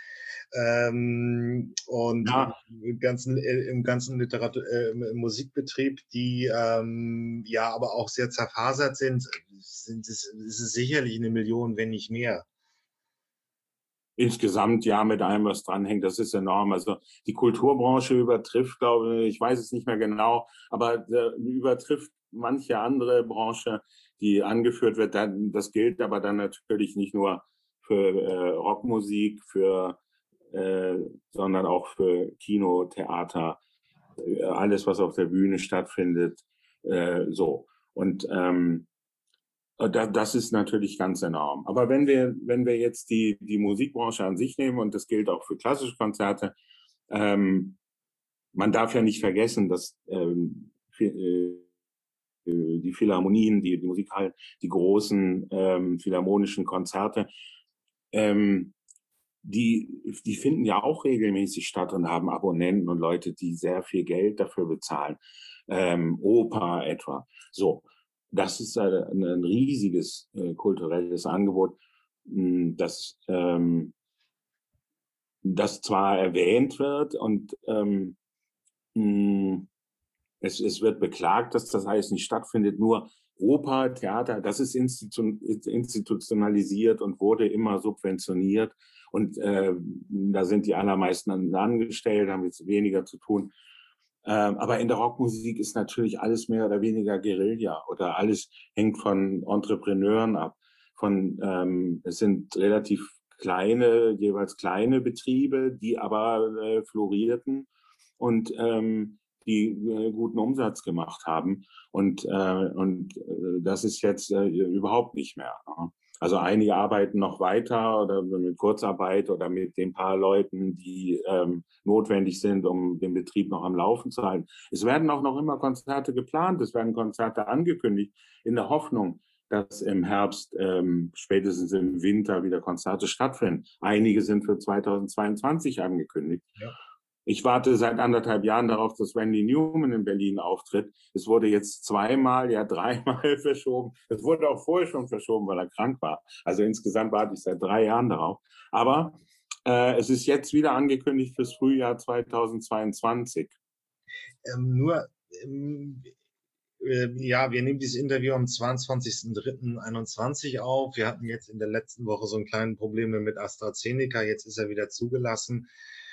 Ähm, und Ja. im ganzen, im ganzen Literatur, äh, im Musikbetrieb, die ähm, ja aber auch sehr zerfasert sind, sind es, ist es sicherlich eine Million, wenn nicht mehr. Insgesamt ja, mit allem, was dranhängt, das ist enorm. Also die Kulturbranche übertrifft, glaube ich, ich weiß es nicht mehr genau, aber äh, übertrifft manche andere Branche, die angeführt wird. Das gilt aber dann natürlich nicht nur für äh, Rockmusik, für, äh, sondern auch für Kino, Theater, äh, alles, was auf der Bühne stattfindet. Äh, so. Und ähm, das ist natürlich ganz enorm. Aber wenn wir, wenn wir jetzt die, die Musikbranche an sich nehmen, und das gilt auch für klassische Konzerte, ähm, man darf ja nicht vergessen, dass ähm, äh, die Philharmonien, die, die Musikhallen, die großen ähm, philharmonischen Konzerte, ähm, die, die finden ja auch regelmäßig statt und haben Abonnenten und Leute, die sehr viel Geld dafür bezahlen. Ähm, Oper etwa. So. Das ist ein, ein riesiges äh, kulturelles Angebot. dass ähm, das zwar erwähnt wird und ähm, es, es wird beklagt, dass das alles nicht stattfindet, nur Oper, Theater, das ist institu institutionalisiert und wurde immer subventioniert. Und äh, da sind die allermeisten angestellt, haben jetzt weniger zu tun. Ähm, aber in der Rockmusik ist natürlich alles mehr oder weniger Guerilla oder alles hängt von Entrepreneuren ab. Von, ähm, es sind relativ kleine, jeweils kleine Betriebe, die aber äh, florierten und ähm, die äh, guten Umsatz gemacht haben. Und, äh, und äh, das ist jetzt äh, überhaupt nicht mehr. Ne? Also einige arbeiten noch weiter oder mit Kurzarbeit oder mit den paar Leuten, die ähm, notwendig sind, um den Betrieb noch am Laufen zu halten. Es werden auch noch immer Konzerte geplant, es werden Konzerte angekündigt, in der Hoffnung, dass im Herbst, ähm, spätestens im Winter wieder Konzerte stattfinden. Einige sind für zweitausendzweiundzwanzig angekündigt. Ja. Ich warte seit anderthalb Jahren darauf, dass Randy Newman in Berlin auftritt. Es wurde jetzt zweimal, ja dreimal verschoben. Es wurde auch vorher schon verschoben, weil er krank war. Also insgesamt warte ich seit drei Jahren darauf. Aber äh, es ist jetzt wieder angekündigt fürs Frühjahr zweitausendzweiundzwanzig. Ähm, nur, ähm, äh, ja, wir nehmen dieses Interview am zweiundzwanzigsten dritten einundzwanzig auf. Wir hatten jetzt in der letzten Woche so ein kleines Probleme mit AstraZeneca. Jetzt ist er wieder zugelassen.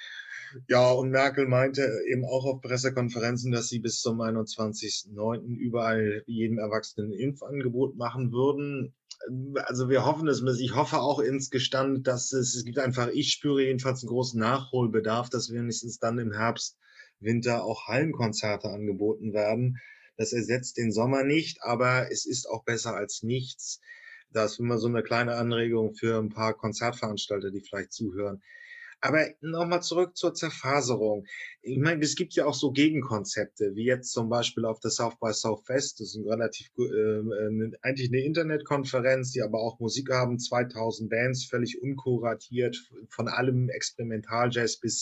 Ja, und Merkel meinte eben auch auf Pressekonferenzen, dass sie bis zum einundzwanzigsten neunten überall jedem Erwachsenen ein Impfangebot machen würden. Also wir hoffen es, ich hoffe auch insgestand, dass es, es gibt einfach, ich spüre jedenfalls einen großen Nachholbedarf, dass wenigstens dann im Herbst, Winter auch Hallenkonzerte angeboten werden. Das ersetzt den Sommer nicht, aber es ist auch besser als nichts. Das ist immer so eine kleine Anregung für ein paar Konzertveranstalter, die vielleicht zuhören. Aber nochmal zurück zur Zerfaserung. Ich meine, es gibt ja auch so Gegenkonzepte, wie jetzt zum Beispiel auf der South by Southwest. Das ist ein relativ, äh, äh, eigentlich eine Internetkonferenz, die aber auch Musik haben. zweitausend Bands, völlig unkuratiert, von allem Experimental-Jazz bis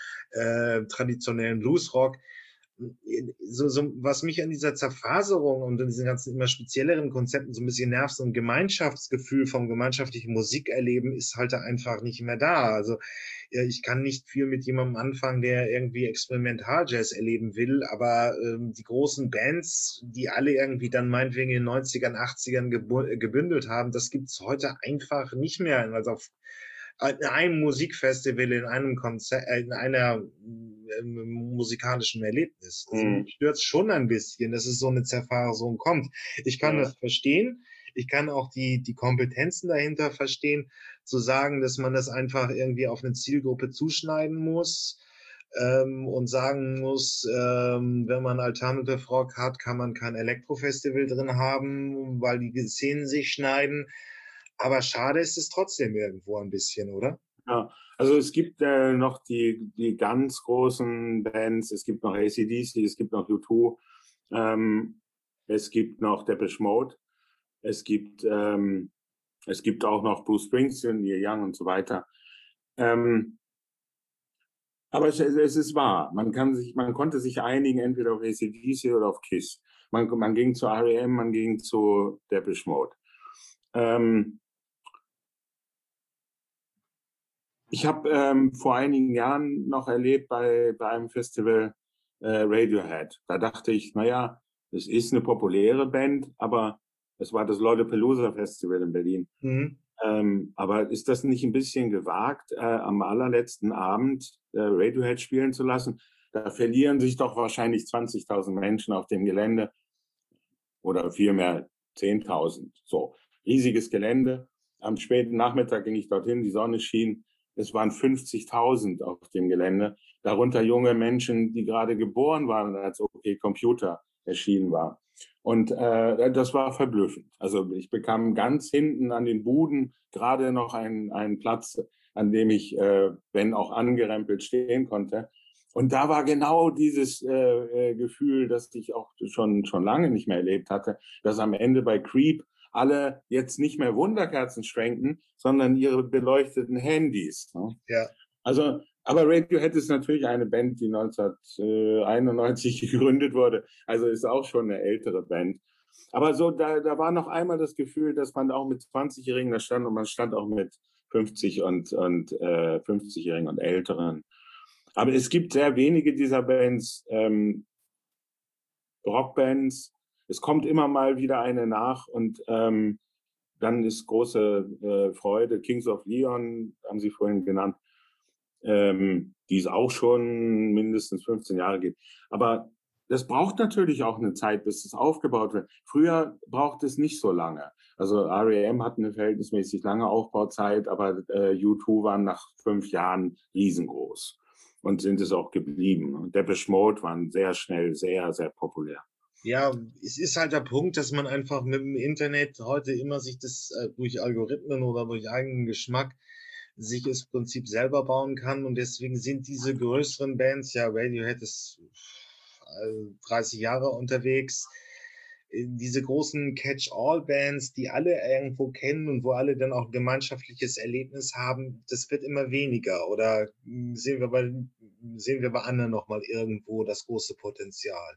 äh, traditionellen Bluesrock. So, so, was mich an dieser Zerfaserung und an diesen ganzen immer spezielleren Konzepten so ein bisschen nervt, so ein Gemeinschaftsgefühl vom gemeinschaftlichen Musikerleben ist halt einfach nicht mehr da. Also ja, ich kann nicht viel mit jemandem anfangen, der irgendwie Experimental-Jazz erleben will, aber ähm, die großen Bands, die alle irgendwie dann meinetwegen in den neunzigern, achtzigern gebündelt haben, das gibt's heute einfach nicht mehr. Also auf in einem Musikfestival, in einem Konzert, in einer äh, musikalischen Erlebnis. Also Mhm. mich stört's schon ein bisschen, dass es so eine Zerfaserung kommt. Ich kann Ja. das verstehen. Ich kann auch die, die Kompetenzen dahinter verstehen, zu sagen, dass man das einfach irgendwie auf eine Zielgruppe zuschneiden muss. Ähm, und sagen muss, ähm, wenn man Alternative Rock hat, kann man kein Elektrofestival drin haben, weil die Szenen sich schneiden. Aber schade ist es trotzdem irgendwo ein bisschen, oder? Ja, also es gibt äh, noch die, die ganz großen Bands, es gibt noch A C D C, es gibt noch U zwei, ähm, es gibt noch Depeche Mode, es gibt, ähm, es gibt auch noch Bruce Springsteen, Neil Young und so weiter. Ähm, aber es, es ist wahr, man kann sich, man konnte sich einigen, entweder auf A C D C oder auf Kiss. Man, man ging zu R E M, man ging zu Depeche Mode. Ähm, Ich habe ähm, vor einigen Jahren noch erlebt bei, bei einem Festival äh, Radiohead. Da dachte ich, naja, es ist eine populäre Band, aber es war das Lollapalooza Festival in Berlin. Mhm. Ähm, aber ist das nicht ein bisschen gewagt, äh, am allerletzten Abend äh, Radiohead spielen zu lassen? Da verlieren sich doch wahrscheinlich zwanzigtausend Menschen auf dem Gelände oder vielmehr zehntausend. So, riesiges Gelände. Am späten Nachmittag ging ich dorthin, die Sonne schien. Es waren fünfzigtausend auf dem Gelände, darunter junge Menschen, die gerade geboren waren, als OK Computer erschienen war. Und äh, das war verblüffend. Also ich bekam ganz hinten an den Buden gerade noch einen, einen Platz, an dem ich, äh, wenn auch angerempelt, stehen konnte. Und da war genau dieses äh, Gefühl, das ich auch schon, schon lange nicht mehr erlebt hatte, dass am Ende bei Creep alle jetzt nicht mehr Wunderkerzen schwenken, sondern ihre beleuchteten Handys. Ne? Ja. Also, aber Radiohead ist natürlich eine Band, die neunzehnhunderteinundneunzig gegründet wurde. Also ist auch schon eine ältere Band. Aber so, da, da war noch einmal das Gefühl, dass man auch mit zwanzigjährigen da stand und man stand auch mit fünfzig und, und äh, fünfzigjährigen und Älteren. Aber es gibt sehr wenige dieser Bands, ähm, Rockbands. Es kommt immer mal wieder eine nach und ähm, dann ist große äh, Freude. Kings of Leon haben Sie vorhin genannt, ähm, die es auch schon mindestens fünfzehn Jahre gibt. Aber das braucht natürlich auch eine Zeit, bis es aufgebaut wird. Früher braucht es nicht so lange. Also R E M hat eine verhältnismäßig lange Aufbauzeit, aber äh, U zwei waren nach fünf Jahren riesengroß und sind es auch geblieben. Und Depeche Mode waren sehr schnell sehr, sehr populär. Ja, es ist halt der Punkt, dass man einfach mit dem Internet heute immer sich das äh, durch Algorithmen oder durch eigenen Geschmack sich das Prinzip selber bauen kann und deswegen sind diese größeren Bands, ja, Radiohead ist äh, dreißig Jahre unterwegs, äh, diese großen Catch-all-Bands, die alle irgendwo kennen und wo alle dann auch ein gemeinschaftliches Erlebnis haben, das wird immer weniger oder mh, sehen wir bei, sehen wir bei anderen nochmal irgendwo das große Potenzial?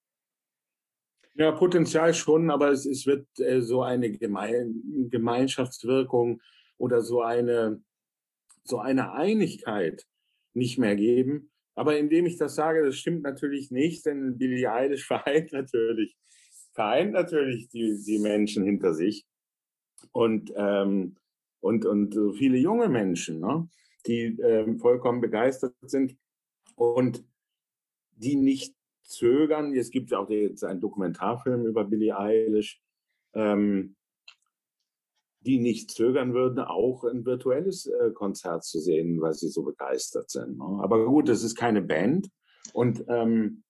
Ja, Potenzial schon, aber es, es wird äh, so eine Gemein Gemeinschaftswirkung oder so eine, so eine Einigkeit nicht mehr geben. Aber indem ich das sage, das stimmt natürlich nicht, denn Billie Eilish vereint natürlich, vereint natürlich die, die Menschen hinter sich und, ähm, und, und so viele junge Menschen, ne, die ähm, vollkommen begeistert sind und die nicht zögern. Es gibt ja auch jetzt einen Dokumentarfilm über Billie Eilish, ähm, die nicht zögern würden, auch ein virtuelles äh, Konzert zu sehen, weil sie so begeistert sind. Ne? Aber gut, es ist keine Band und, ähm,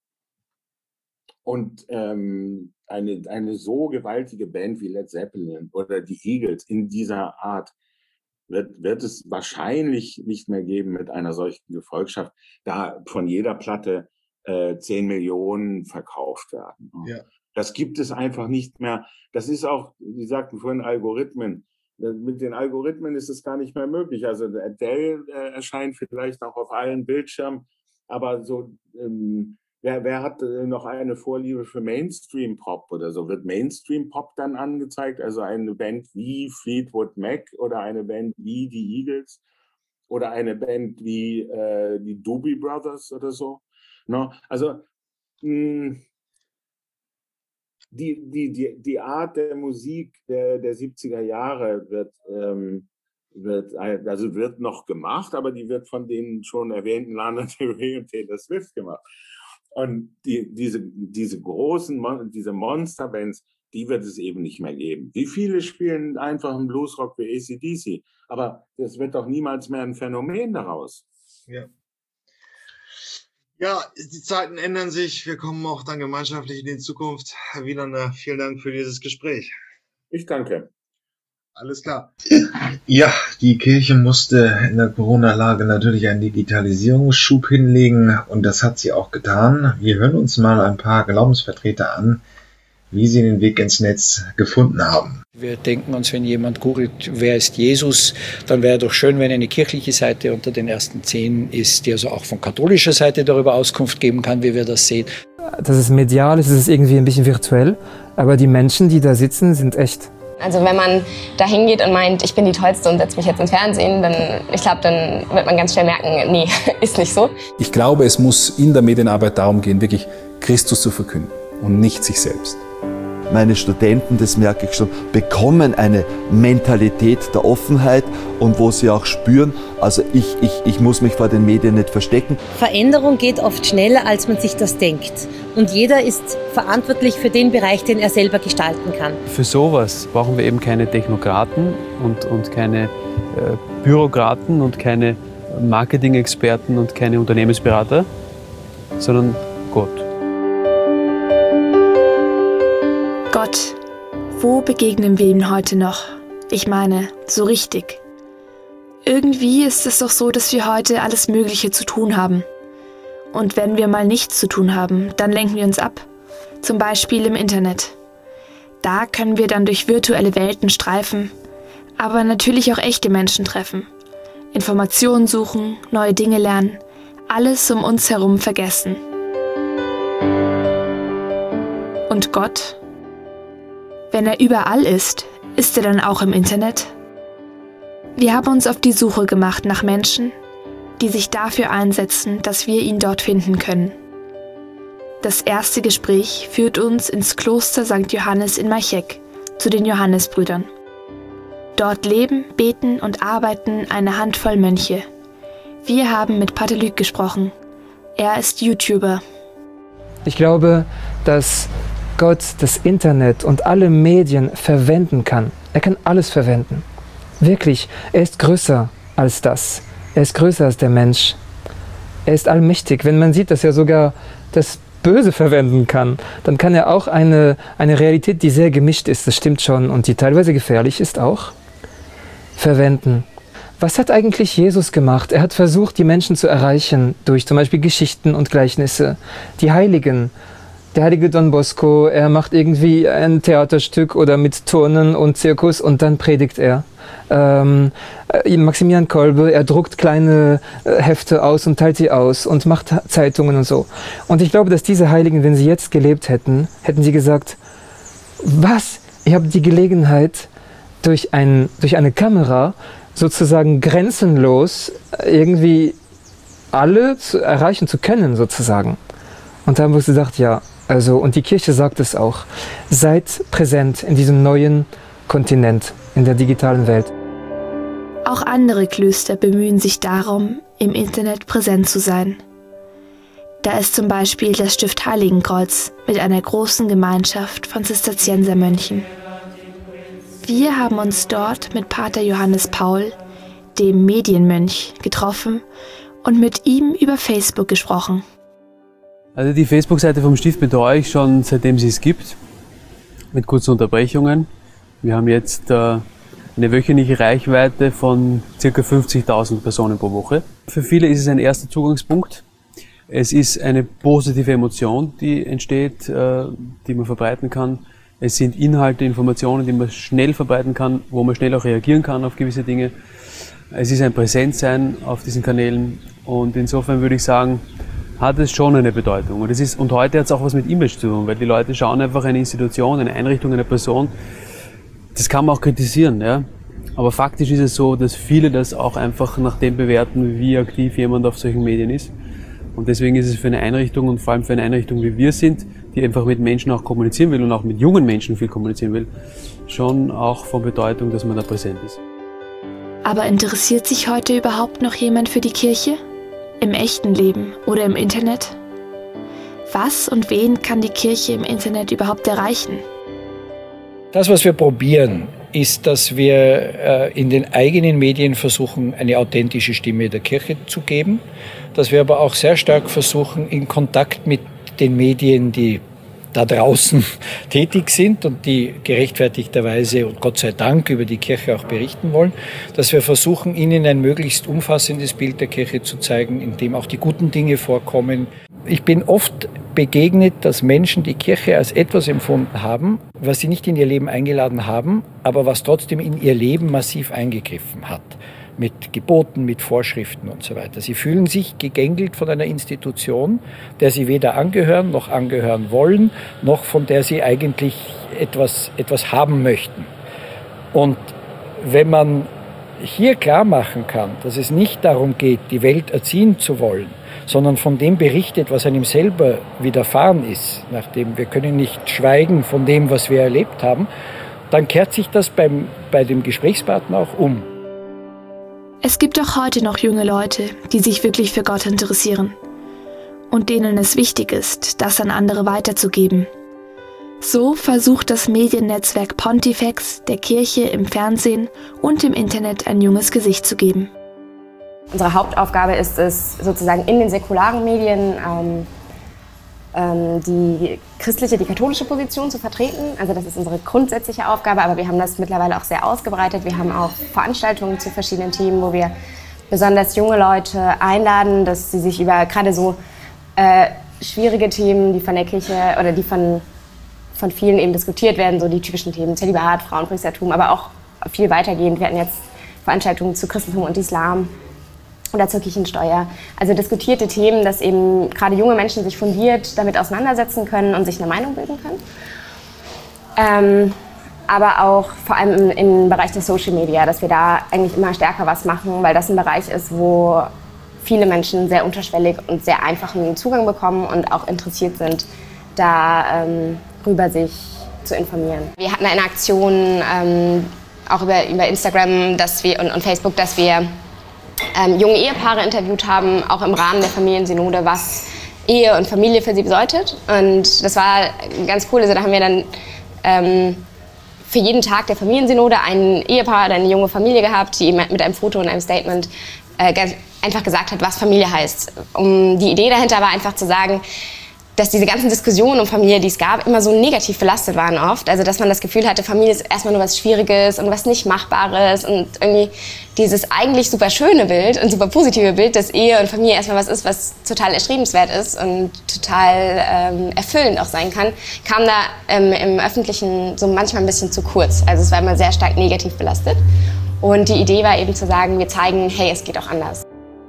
und ähm, eine, eine so gewaltige Band wie Led Zeppelin oder die Eagles in dieser Art wird, wird es wahrscheinlich nicht mehr geben mit einer solchen Gefolgschaft, da von jeder Platte äh, zehn Millionen verkauft werden. Ja. Das gibt es einfach nicht mehr. Das ist auch, Sie sagten vorhin Algorithmen. Mit den Algorithmen ist es gar nicht mehr möglich. Also Adele äh, erscheint vielleicht auch auf allen Bildschirmen, aber so, ähm, wer, wer hat äh, noch eine Vorliebe für Mainstream-Pop oder so? Wird Mainstream-Pop dann angezeigt? Also eine Band wie Fleetwood Mac oder eine Band wie die Eagles oder eine Band wie äh, die Doobie Brothers oder so? No? Also mh, Die, die, die, die Art der Musik der, der siebziger Jahre wird, ähm, wird, also wird noch gemacht, aber die wird von den schon erwähnten Lana Del Rey und Taylor Swift gemacht. Und die, diese, diese großen, Mon diese Monsterbands, die wird es eben nicht mehr geben. Wie viele spielen einfach einen Bluesrock wie A C D C? Aber das wird doch niemals mehr ein Phänomen daraus. Ja. Ja, die Zeiten ändern sich. Wir kommen auch dann gemeinschaftlich in die Zukunft. Herr Wieland, vielen Dank für dieses Gespräch. Ich danke. Alles klar. Ja, die Kirche musste in der Corona-Lage natürlich einen Digitalisierungsschub hinlegen und das hat sie auch getan. Wir hören uns mal ein paar Glaubensvertreter an, wie sie den Weg ins Netz gefunden haben. Wir denken uns, wenn jemand googelt, wer ist Jesus, dann wäre doch schön, wenn eine kirchliche Seite unter den ersten zehn ist, die also auch von katholischer Seite darüber Auskunft geben kann, wie wir das sehen. Das ist medial, es ist irgendwie ein bisschen virtuell, aber die Menschen, die da sitzen, sind echt. Also wenn man da hingeht und meint, ich bin die Tollste und setze mich jetzt ins Fernsehen, dann, ich glaube, dann wird man ganz schnell merken, nee, ist nicht so. Ich glaube, es muss in der Medienarbeit darum gehen, wirklich Christus zu verkünden und nicht sich selbst. Meine Studenten, das merke ich schon, bekommen eine Mentalität der Offenheit und wo sie auch spüren, also ich, ich, ich muss mich vor den Medien nicht verstecken. Veränderung geht oft schneller, als man sich das denkt. Und jeder ist verantwortlich für den Bereich, den er selber gestalten kann. Für sowas brauchen wir eben keine Technokraten und, und keine äh, Bürokraten und keine Marketing-Experten und keine Unternehmensberater, sondern Gott. Gott, wo begegnen wir ihm heute noch? Ich meine, so richtig. Irgendwie ist es doch so, dass wir heute alles Mögliche zu tun haben. Und wenn wir mal nichts zu tun haben, dann lenken wir uns ab. Zum Beispiel im Internet. Da können wir dann durch virtuelle Welten streifen, aber natürlich auch echte Menschen treffen. Informationen suchen, neue Dinge lernen, alles um uns herum vergessen. Und Gott? Wenn er überall ist, ist er dann auch im Internet? Wir haben uns auf die Suche gemacht nach Menschen, die sich dafür einsetzen, dass wir ihn dort finden können. Das erste Gespräch führt uns ins Kloster Sankt Johannes in Majchek, zu den Johannesbrüdern. Dort leben, beten und arbeiten eine Handvoll Mönche. Wir haben mit Pater Luc gesprochen. Er ist YouTuber. Ich glaube, dass Gott das Internet und alle Medien verwenden kann. Er kann alles verwenden. Wirklich, er ist größer als das. Er ist größer als der Mensch. Er ist allmächtig. Wenn man sieht, dass er sogar das Böse verwenden kann, dann kann er auch eine, eine Realität, die sehr gemischt ist, das stimmt schon, und die teilweise gefährlich ist auch, verwenden. Was hat eigentlich Jesus gemacht? Er hat versucht, die Menschen zu erreichen durch zum Beispiel Geschichten und Gleichnisse. Die Heiligen, der heilige Don Bosco, er macht irgendwie ein Theaterstück oder mit Turnen und Zirkus und dann predigt er. Ähm, Maximilian Kolbe, er druckt kleine äh, Hefte aus und teilt sie aus und macht Zeitungen und so. Und ich glaube, dass diese Heiligen, wenn sie jetzt gelebt hätten, hätten sie gesagt, was? Ich habe die Gelegenheit, durch, ein, durch eine Kamera sozusagen grenzenlos irgendwie alle zu erreichen zu können, sozusagen. Und da haben wir gesagt, ja, also, und die Kirche sagt es auch, seid präsent in diesem neuen Kontinent, in der digitalen Welt. Auch andere Klöster bemühen sich darum, im Internet präsent zu sein. Da ist zum Beispiel das Stift Heiligenkreuz mit einer großen Gemeinschaft von Zisterziensermönchen. Wir haben uns dort mit Pater Johannes Paul, dem Medienmönch, getroffen und mit ihm über Facebook gesprochen. Also die Facebook-Seite vom Stift betreue ich schon, seitdem sie es gibt, mit kurzen Unterbrechungen. Wir haben jetzt äh, eine wöchentliche Reichweite von ca. fünfzigtausend Personen pro Woche. Für viele ist es ein erster Zugangspunkt. Es ist eine positive Emotion, die entsteht, äh, die man verbreiten kann. Es sind Inhalte, Informationen, die man schnell verbreiten kann, wo man schnell auch reagieren kann auf gewisse Dinge. Es ist ein Präsenzsein auf diesen Kanälen und insofern würde ich sagen, hat es schon eine Bedeutung. Und, es ist, und heute hat es auch was mit Image zu tun, weil die Leute schauen einfach eine Institution, eine Einrichtung, eine Person. Das kann man auch kritisieren, ja. Aber faktisch ist es so, dass viele das auch einfach nach dem bewerten, wie aktiv jemand auf solchen Medien ist. Und deswegen ist es für eine Einrichtung und vor allem für eine Einrichtung, wie wir sind, die einfach mit Menschen auch kommunizieren will und auch mit jungen Menschen viel kommunizieren will, schon auch von Bedeutung, dass man da präsent ist. Aber interessiert sich heute überhaupt noch jemand für die Kirche? Im echten Leben oder im Internet? Was und wen kann die Kirche im Internet überhaupt erreichen? Das, was wir probieren, ist, dass wir äh, in den eigenen Medien versuchen, eine authentische Stimme der Kirche zu geben, dass wir aber auch sehr stark versuchen, in Kontakt mit den Medien, die da draußen tätig sind und die gerechtfertigterweise und Gott sei Dank über die Kirche auch berichten wollen, dass wir versuchen, ihnen ein möglichst umfassendes Bild der Kirche zu zeigen, in dem auch die guten Dinge vorkommen. Ich bin oft begegnet, dass Menschen die Kirche als etwas empfunden haben, was sie nicht in ihr Leben eingeladen haben, aber was trotzdem in ihr Leben massiv eingegriffen hat. Mit Geboten, mit Vorschriften und so weiter. Sie fühlen sich gegängelt von einer Institution, der sie weder angehören noch angehören wollen, noch von der sie eigentlich etwas, etwas haben möchten. Und wenn man hier klar machen kann, dass es nicht darum geht, die Welt erziehen zu wollen, sondern von dem berichtet, was einem selber widerfahren ist, nachdem wir können nicht schweigen von dem, was wir erlebt haben, dann kehrt sich das beim, bei dem Gesprächspartner auch um. Es gibt auch heute noch junge Leute, die sich wirklich für Gott interessieren und denen es wichtig ist, das an andere weiterzugeben. So versucht das Mediennetzwerk Pontifex der Kirche im Fernsehen und im Internet ein junges Gesicht zu geben. Unsere Hauptaufgabe ist es, sozusagen in den säkularen Medien ähm, ähm, die christliche, die katholische Position zu vertreten. Also das ist unsere grundsätzliche Aufgabe, aber wir haben das mittlerweile auch sehr ausgebreitet. Wir haben auch Veranstaltungen zu verschiedenen Themen, wo wir besonders junge Leute einladen, dass sie sich über gerade so äh, schwierige Themen, die von der Kirche oder die von, von vielen eben diskutiert werden, so die typischen Themen Zölibat, Frauenpriestertum, aber auch viel weitergehend. Wir hatten jetzt Veranstaltungen zu Christentum und Islam oder zur Kirchensteuer. Also diskutierte Themen, dass eben gerade junge Menschen sich fundiert damit auseinandersetzen können und sich eine Meinung bilden können. Ähm, aber auch vor allem im, im Bereich der Social Media, dass wir da eigentlich immer stärker was machen, weil das ein Bereich ist, wo viele Menschen sehr unterschwellig und sehr einfachen Zugang bekommen und auch interessiert sind, darüber ähm, sich zu informieren. Wir hatten eine Aktion ähm, auch über, über Instagram dass wir, und, und Facebook, dass wir ähm, junge Ehepaare interviewt haben, auch im Rahmen der Familiensynode, was Ehe und Familie für sie bedeutet. Und das war ganz cool. Also da haben wir dann ähm, für jeden Tag der Familiensynode ein Ehepaar oder eine junge Familie gehabt, die mit einem Foto und einem Statement äh, einfach gesagt hat, was Familie heißt. Um, die Idee dahinter war einfach zu sagen, dass diese ganzen Diskussionen um Familie, die es gab, immer so negativ belastet waren oft. Also dass man das Gefühl hatte, Familie ist erstmal nur was Schwieriges und was nicht Machbares und irgendwie dieses eigentlich super schöne Bild und super positive Bild, dass Ehe und Familie erstmal was ist, was total erstrebenswert ist und total ähm, erfüllend auch sein kann, kam da ähm, im Öffentlichen so manchmal ein bisschen zu kurz. Also es war immer sehr stark negativ belastet. Und die Idee war eben zu sagen, wir zeigen, hey, es geht auch anders.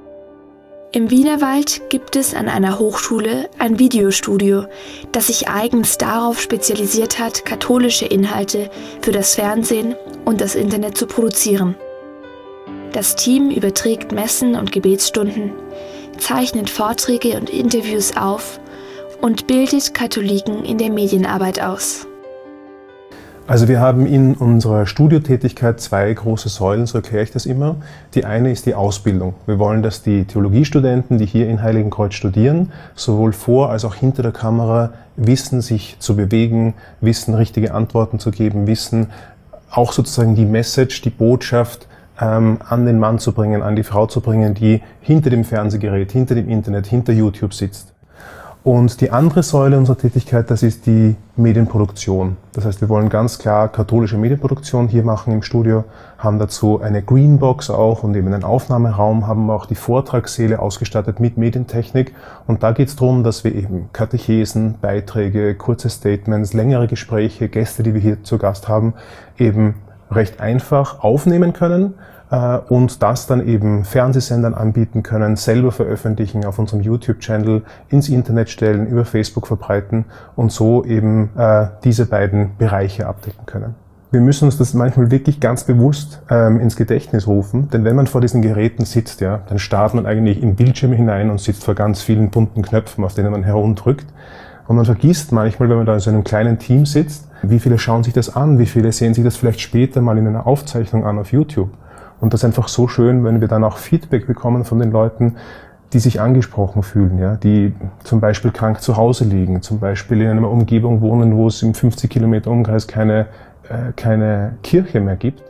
Im Wienerwald gibt es an einer Hochschule ein Videostudio, das sich eigens darauf spezialisiert hat, katholische Inhalte für das Fernsehen und das Internet zu produzieren. Das Team überträgt Messen und Gebetsstunden, zeichnet Vorträge und Interviews auf und bildet Katholiken in der Medienarbeit aus. Also wir haben in unserer Studiotätigkeit zwei große Säulen, so erkläre ich das immer. Die eine ist die Ausbildung. Wir wollen, dass die Theologiestudenten, die hier in Heiligenkreuz studieren, sowohl vor als auch hinter der Kamera wissen, sich zu bewegen, wissen, richtige Antworten zu geben, wissen, auch sozusagen die Message, die Botschaft ähm, an den Mann zu bringen, an die Frau zu bringen, die hinter dem Fernsehgerät, hinter dem Internet, hinter YouTube sitzt. Und die andere Säule unserer Tätigkeit, das ist die Medienproduktion. Das heißt, wir wollen ganz klar katholische Medienproduktion hier machen im Studio, haben dazu eine Greenbox auch und eben einen Aufnahmeraum, haben auch die Vortragssäle ausgestattet mit Medientechnik. Und da geht es darum, dass wir eben Katechesen, Beiträge, kurze Statements, längere Gespräche, Gäste, die wir hier zu Gast haben, eben recht einfach aufnehmen können und das dann eben Fernsehsendern anbieten können, selber veröffentlichen auf unserem YouTube-Channel, ins Internet stellen, über Facebook verbreiten und so eben äh, diese beiden Bereiche abdecken können. Wir müssen uns das manchmal wirklich ganz bewusst ähm, ins Gedächtnis rufen, denn wenn man vor diesen Geräten sitzt, ja, dann starrt man eigentlich in Bildschirme hinein und sitzt vor ganz vielen bunten Knöpfen, auf denen man herumdrückt. Und man vergisst manchmal, wenn man da in so einem kleinen Team sitzt, wie viele schauen sich das an, wie viele sehen sich das vielleicht später mal in einer Aufzeichnung an auf YouTube. Und das ist einfach so schön, wenn wir dann auch Feedback bekommen von den Leuten, die sich angesprochen fühlen, ja, die zum Beispiel krank zu Hause liegen, zum Beispiel in einer Umgebung wohnen, wo es im fünfzig Kilometer Umkreis keine, äh, keine Kirche mehr gibt.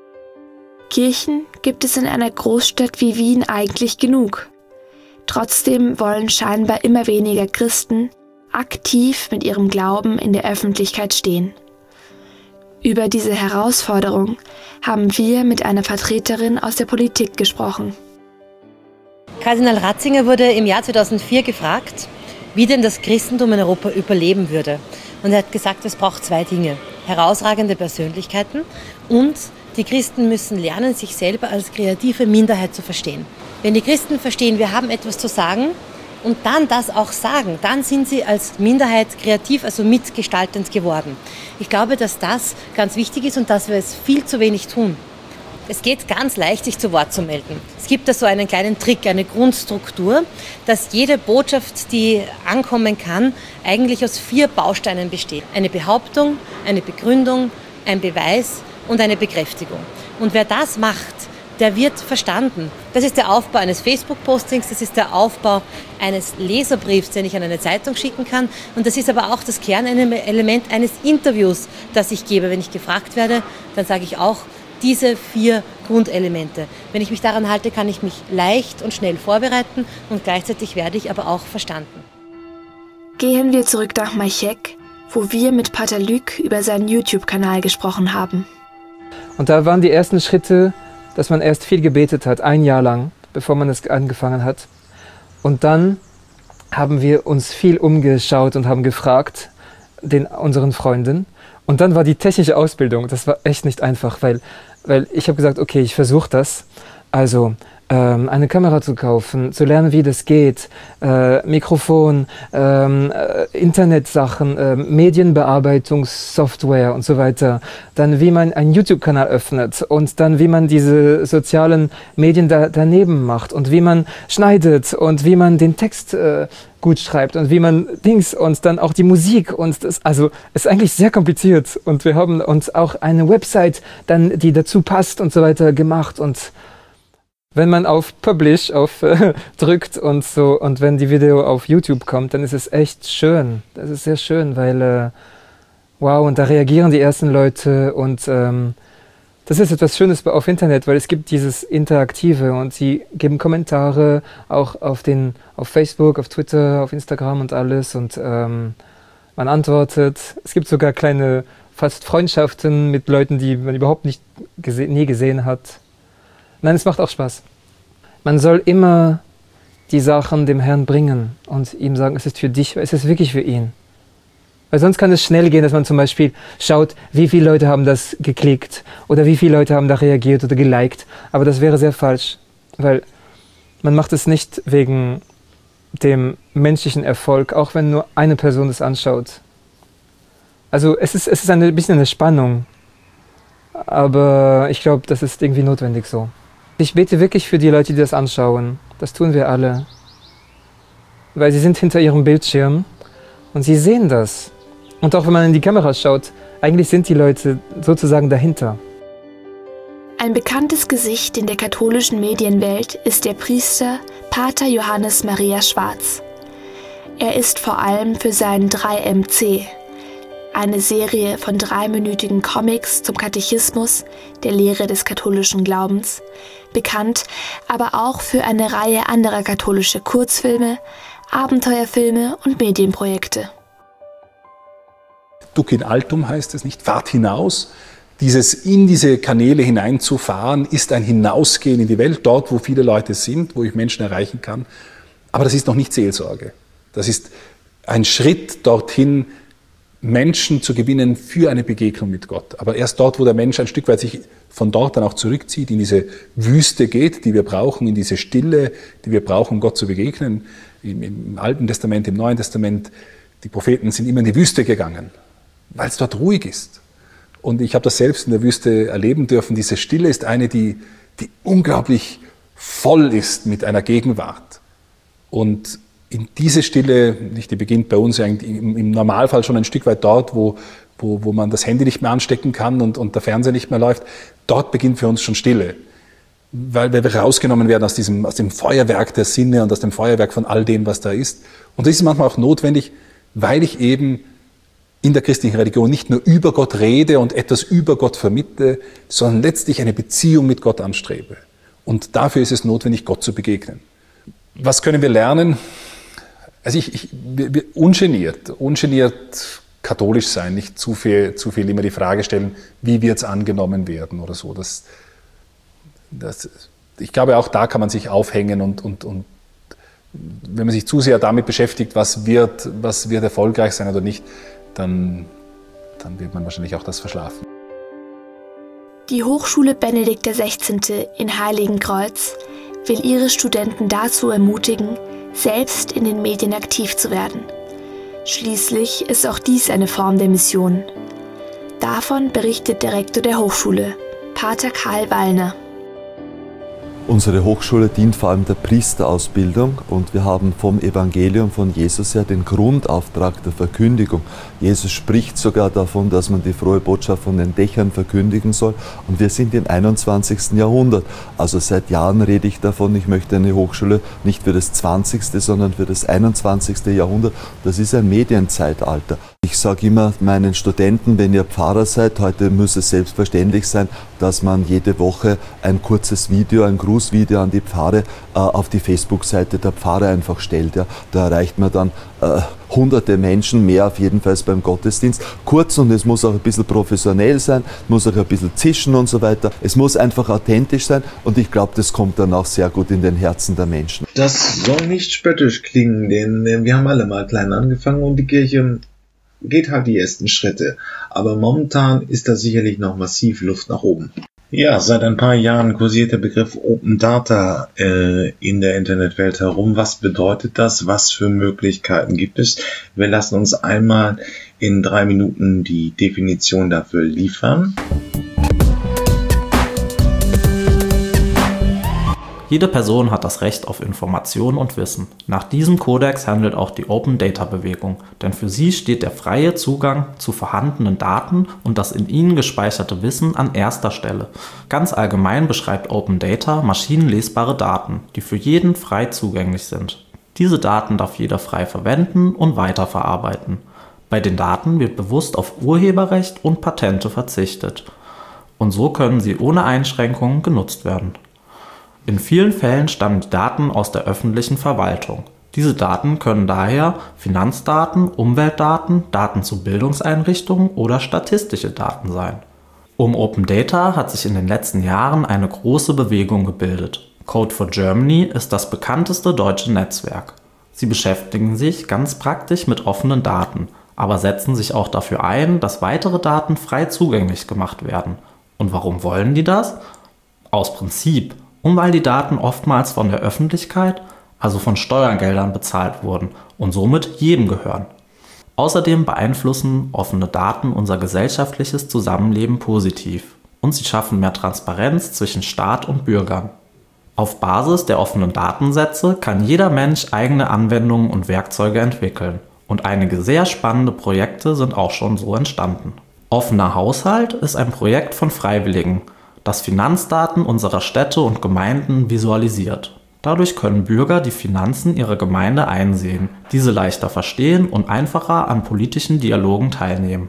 Kirchen gibt es in einer Großstadt wie Wien eigentlich genug. Trotzdem wollen scheinbar immer weniger Christen aktiv mit ihrem Glauben in der Öffentlichkeit stehen. Über diese Herausforderung haben wir mit einer Vertreterin aus der Politik gesprochen. Kardinal Ratzinger wurde im Jahr zweitausendvier gefragt, wie denn das Christentum in Europa überleben würde. Und er hat gesagt, es braucht zwei Dinge. Herausragende Persönlichkeiten und die Christen müssen lernen, sich selber als kreative Minderheit zu verstehen. Wenn die Christen verstehen, wir haben etwas zu sagen, und dann das auch sagen, dann sind sie als Minderheit kreativ, also mitgestaltend geworden. Ich glaube, dass das ganz wichtig ist und dass wir es viel zu wenig tun. Es geht ganz leicht, sich zu Wort zu melden. Es gibt da so einen kleinen Trick, eine Grundstruktur, dass jede Botschaft, die ankommen kann, eigentlich aus vier Bausteinen besteht. Eine Behauptung, eine Begründung, ein Beweis und eine Bekräftigung. Und wer das macht, der wird verstanden. Das ist der Aufbau eines Facebook-Postings, das ist der Aufbau eines Leserbriefs, den ich an eine Zeitung schicken kann. Und das ist aber auch das Kernelement eines Interviews, das ich gebe. Wenn ich gefragt werde, dann sage ich auch diese vier Grundelemente. Wenn ich mich daran halte, kann ich mich leicht und schnell vorbereiten und gleichzeitig werde ich aber auch verstanden. Gehen wir zurück nach Majchek, wo wir mit Pater Luc über seinen YouTube-Kanal gesprochen haben. Und da waren die ersten Schritte, dass man erst viel gebetet hat, ein Jahr lang, bevor man es angefangen hat. Und dann haben wir uns viel umgeschaut und haben gefragt, den, unseren Freunden. Und dann war die technische Ausbildung, das war echt nicht einfach, weil, weil ich habe gesagt, okay, ich versuche das. Also ähm, eine Kamera zu kaufen, zu lernen, wie das geht, äh, Mikrofon, ähm, äh, Internetsachen, äh, Medienbearbeitungssoftware und so weiter. Dann wie man einen YouTube-Kanal öffnet und dann wie man diese sozialen Medien da, daneben macht und wie man schneidet und wie man den Text äh, gut schreibt und wie man Dings und dann auch die Musik und das, also es ist eigentlich sehr kompliziert und wir haben uns auch eine Website dann, die dazu passt und so weiter gemacht und wenn man auf Publish auf äh, drückt und so und wenn die Video auf YouTube kommt, dann ist es echt schön. Das ist sehr schön, weil äh, wow, und da reagieren die ersten Leute und ähm, das ist etwas Schönes auf Internet, weil es gibt dieses Interaktive und sie geben Kommentare auch auf den auf Facebook, auf Twitter, auf Instagram und alles und ähm, man antwortet. Es gibt sogar kleine fast Freundschaften mit Leuten, die man überhaupt nicht gese- nie gesehen hat. Nein, es macht auch Spaß. Man soll immer die Sachen dem Herrn bringen und ihm sagen, es ist für dich, es ist wirklich für ihn. Weil sonst kann es schnell gehen, dass man zum Beispiel schaut, wie viele Leute haben das geklickt oder wie viele Leute haben da reagiert oder geliked. Aber das wäre sehr falsch, weil man macht es nicht wegen dem menschlichen Erfolg, auch wenn nur eine Person es anschaut. Also es ist, es ist ein bisschen eine Spannung, aber ich glaube, das ist irgendwie notwendig so. Ich bete wirklich für die Leute, die das anschauen. Das tun wir alle. Weil sie sind hinter ihrem Bildschirm und sie sehen das. Und auch wenn man in die Kamera schaut, eigentlich sind die Leute sozusagen dahinter. Ein bekanntes Gesicht in der katholischen Medienwelt ist der Priester Pater Johannes Maria Schwarz. Er ist vor allem für seinen drei M C, eine Serie von dreiminütigen Comics zum Katechismus, der Lehre des katholischen Glaubens, bekannt, aber auch für eine Reihe anderer katholischer Kurzfilme, Abenteuerfilme und Medienprojekte. Duc in altum heißt es nicht, fahrt hinaus. Dieses in diese Kanäle hineinzufahren, ist ein Hinausgehen in die Welt, dort, wo viele Leute sind, wo ich Menschen erreichen kann. Aber das ist noch nicht Seelsorge. Das ist ein Schritt dorthin, Menschen zu gewinnen für eine Begegnung mit Gott. Aber erst dort, wo der Mensch ein Stück weit sich von dort dann auch zurückzieht, in diese Wüste geht, die wir brauchen, in diese Stille, die wir brauchen, um Gott zu begegnen. Im, im Alten Testament, im Neuen Testament, die Propheten sind immer in die Wüste gegangen, weil es dort ruhig ist. Und ich habe das selbst in der Wüste erleben dürfen. Diese Stille ist eine, die, die unglaublich voll ist mit einer Gegenwart. Und in diese Stille, die beginnt bei uns eigentlich im Normalfall schon ein Stück weit dort, wo, wo, wo man das Handy nicht mehr anstecken kann und, und der Fernseher nicht mehr läuft. Dort beginnt für uns schon Stille, weil wir rausgenommen werden aus diesem, aus dem Feuerwerk der Sinne und aus dem Feuerwerk von all dem, was da ist. Und das ist manchmal auch notwendig, weil ich eben in der christlichen Religion nicht nur über Gott rede und etwas über Gott vermittle, sondern letztlich eine Beziehung mit Gott anstrebe. Und dafür ist es notwendig, Gott zu begegnen. Was können wir lernen? Also ich, ich wir, wir, ungeniert, ungeniert katholisch sein, nicht zu viel, zu viel immer die Frage stellen, wie wird es angenommen werden oder so. Das, das, ich glaube, auch da kann man sich aufhängen und, und, und wenn man sich zu sehr damit beschäftigt, was wird, was wird erfolgreich sein oder nicht, dann, dann wird man wahrscheinlich auch das verschlafen. Die Hochschule Benedikt der Sechzehnte in Heiligenkreuz will ihre Studenten dazu ermutigen, selbst in den Medien aktiv zu werden. Schließlich ist auch dies eine Form der Mission. Davon berichtet der Rektor der Hochschule, Pater Karl Wallner. Unsere Hochschule dient vor allem der Priesterausbildung und wir haben vom Evangelium von Jesus her den Grundauftrag der Verkündigung. Jesus spricht sogar davon, dass man die frohe Botschaft von den Dächern verkündigen soll und wir sind im einundzwanzigsten Jahrhundert. Also seit Jahren rede ich davon, ich möchte eine Hochschule nicht für das zwanzigste, sondern für das einundzwanzigste Jahrhundert. Das ist ein Medienzeitalter. Ich sage immer meinen Studenten, wenn ihr Pfarrer seid, heute muss es selbstverständlich sein, dass man jede Woche ein kurzes Video, ein Grußvideo an die Pfarre äh, auf die Facebook-Seite der Pfarre einfach stellt. Ja. Da erreicht man dann äh, hunderte Menschen, mehr auf jeden Fall beim Gottesdienst. Kurz und es muss auch ein bisschen professionell sein, muss auch ein bisschen zischen und so weiter. Es muss einfach authentisch sein und ich glaube, das kommt dann auch sehr gut in den Herzen der Menschen. Das soll nicht spöttisch klingen, denn wir haben alle mal klein angefangen und die Kirche geht halt die ersten Schritte. Aber momentan ist da sicherlich noch massiv Luft nach oben. Ja, seit ein paar Jahren kursiert der Begriff Open Data äh, in der Internetwelt herum. Was bedeutet das? Was für Möglichkeiten gibt es? Wir lassen uns einmal in drei Minuten die Definition dafür liefern. Jede Person hat das Recht auf Information und Wissen. Nach diesem Kodex handelt auch die Open-Data-Bewegung, denn für sie steht der freie Zugang zu vorhandenen Daten und das in ihnen gespeicherte Wissen an erster Stelle. Ganz allgemein beschreibt Open Data maschinenlesbare Daten, die für jeden frei zugänglich sind. Diese Daten darf jeder frei verwenden und weiterverarbeiten. Bei den Daten wird bewusst auf Urheberrecht und Patente verzichtet. Und so können sie ohne Einschränkungen genutzt werden. In vielen Fällen stammen die Daten aus der öffentlichen Verwaltung. Diese Daten können daher Finanzdaten, Umweltdaten, Daten zu Bildungseinrichtungen oder statistische Daten sein. Um Open Data hat sich in den letzten Jahren eine große Bewegung gebildet. Code for Germany ist das bekannteste deutsche Netzwerk. Sie beschäftigen sich ganz praktisch mit offenen Daten, aber setzen sich auch dafür ein, dass weitere Daten frei zugänglich gemacht werden. Und warum wollen die das? Aus Prinzip. Und weil die Daten oftmals von der Öffentlichkeit, also von Steuergeldern bezahlt wurden und somit jedem gehören. Außerdem beeinflussen offene Daten unser gesellschaftliches Zusammenleben positiv und sie schaffen mehr Transparenz zwischen Staat und Bürgern. Auf Basis der offenen Datensätze kann jeder Mensch eigene Anwendungen und Werkzeuge entwickeln und einige sehr spannende Projekte sind auch schon so entstanden. Offener Haushalt ist ein Projekt von Freiwilligen, das Finanzdaten unserer Städte und Gemeinden visualisiert. Dadurch können Bürger die Finanzen ihrer Gemeinde einsehen, diese leichter verstehen und einfacher an politischen Dialogen teilnehmen.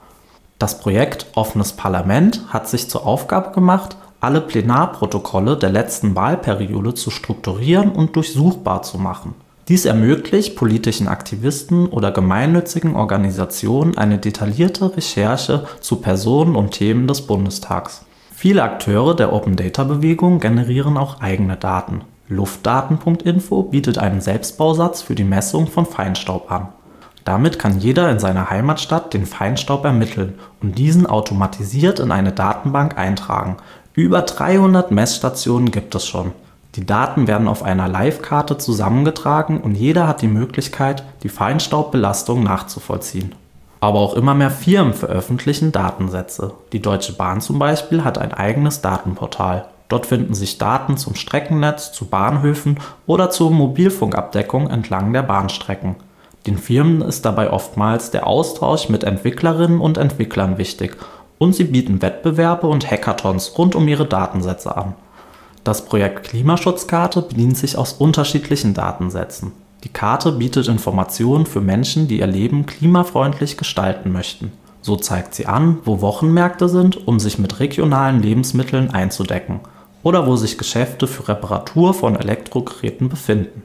Das Projekt Offenes Parlament hat sich zur Aufgabe gemacht, alle Plenarprotokolle der letzten Wahlperiode zu strukturieren und durchsuchbar zu machen. Dies ermöglicht politischen Aktivisten oder gemeinnützigen Organisationen eine detaillierte Recherche zu Personen und Themen des Bundestags. Viele Akteure der Open-Data-Bewegung generieren auch eigene Daten. Luftdaten Punkt info bietet einen Selbstbausatz für die Messung von Feinstaub an. Damit kann jeder in seiner Heimatstadt den Feinstaub ermitteln und diesen automatisiert in eine Datenbank eintragen. Über dreihundert Messstationen gibt es schon. Die Daten werden auf einer Live-Karte zusammengetragen und jeder hat die Möglichkeit, die Feinstaubbelastung nachzuvollziehen. Aber auch immer mehr Firmen veröffentlichen Datensätze. Die Deutsche Bahn zum Beispiel hat ein eigenes Datenportal. Dort finden sich Daten zum Streckennetz, zu Bahnhöfen oder zur Mobilfunkabdeckung entlang der Bahnstrecken. Den Firmen ist dabei oftmals der Austausch mit Entwicklerinnen und Entwicklern wichtig und sie bieten Wettbewerbe und Hackathons rund um ihre Datensätze an. Das Projekt Klimaschutzkarte bedient sich aus unterschiedlichen Datensätzen. Die Karte bietet Informationen für Menschen, die ihr Leben klimafreundlich gestalten möchten. So zeigt sie an, wo Wochenmärkte sind, um sich mit regionalen Lebensmitteln einzudecken, oder wo sich Geschäfte für Reparatur von Elektrogeräten befinden.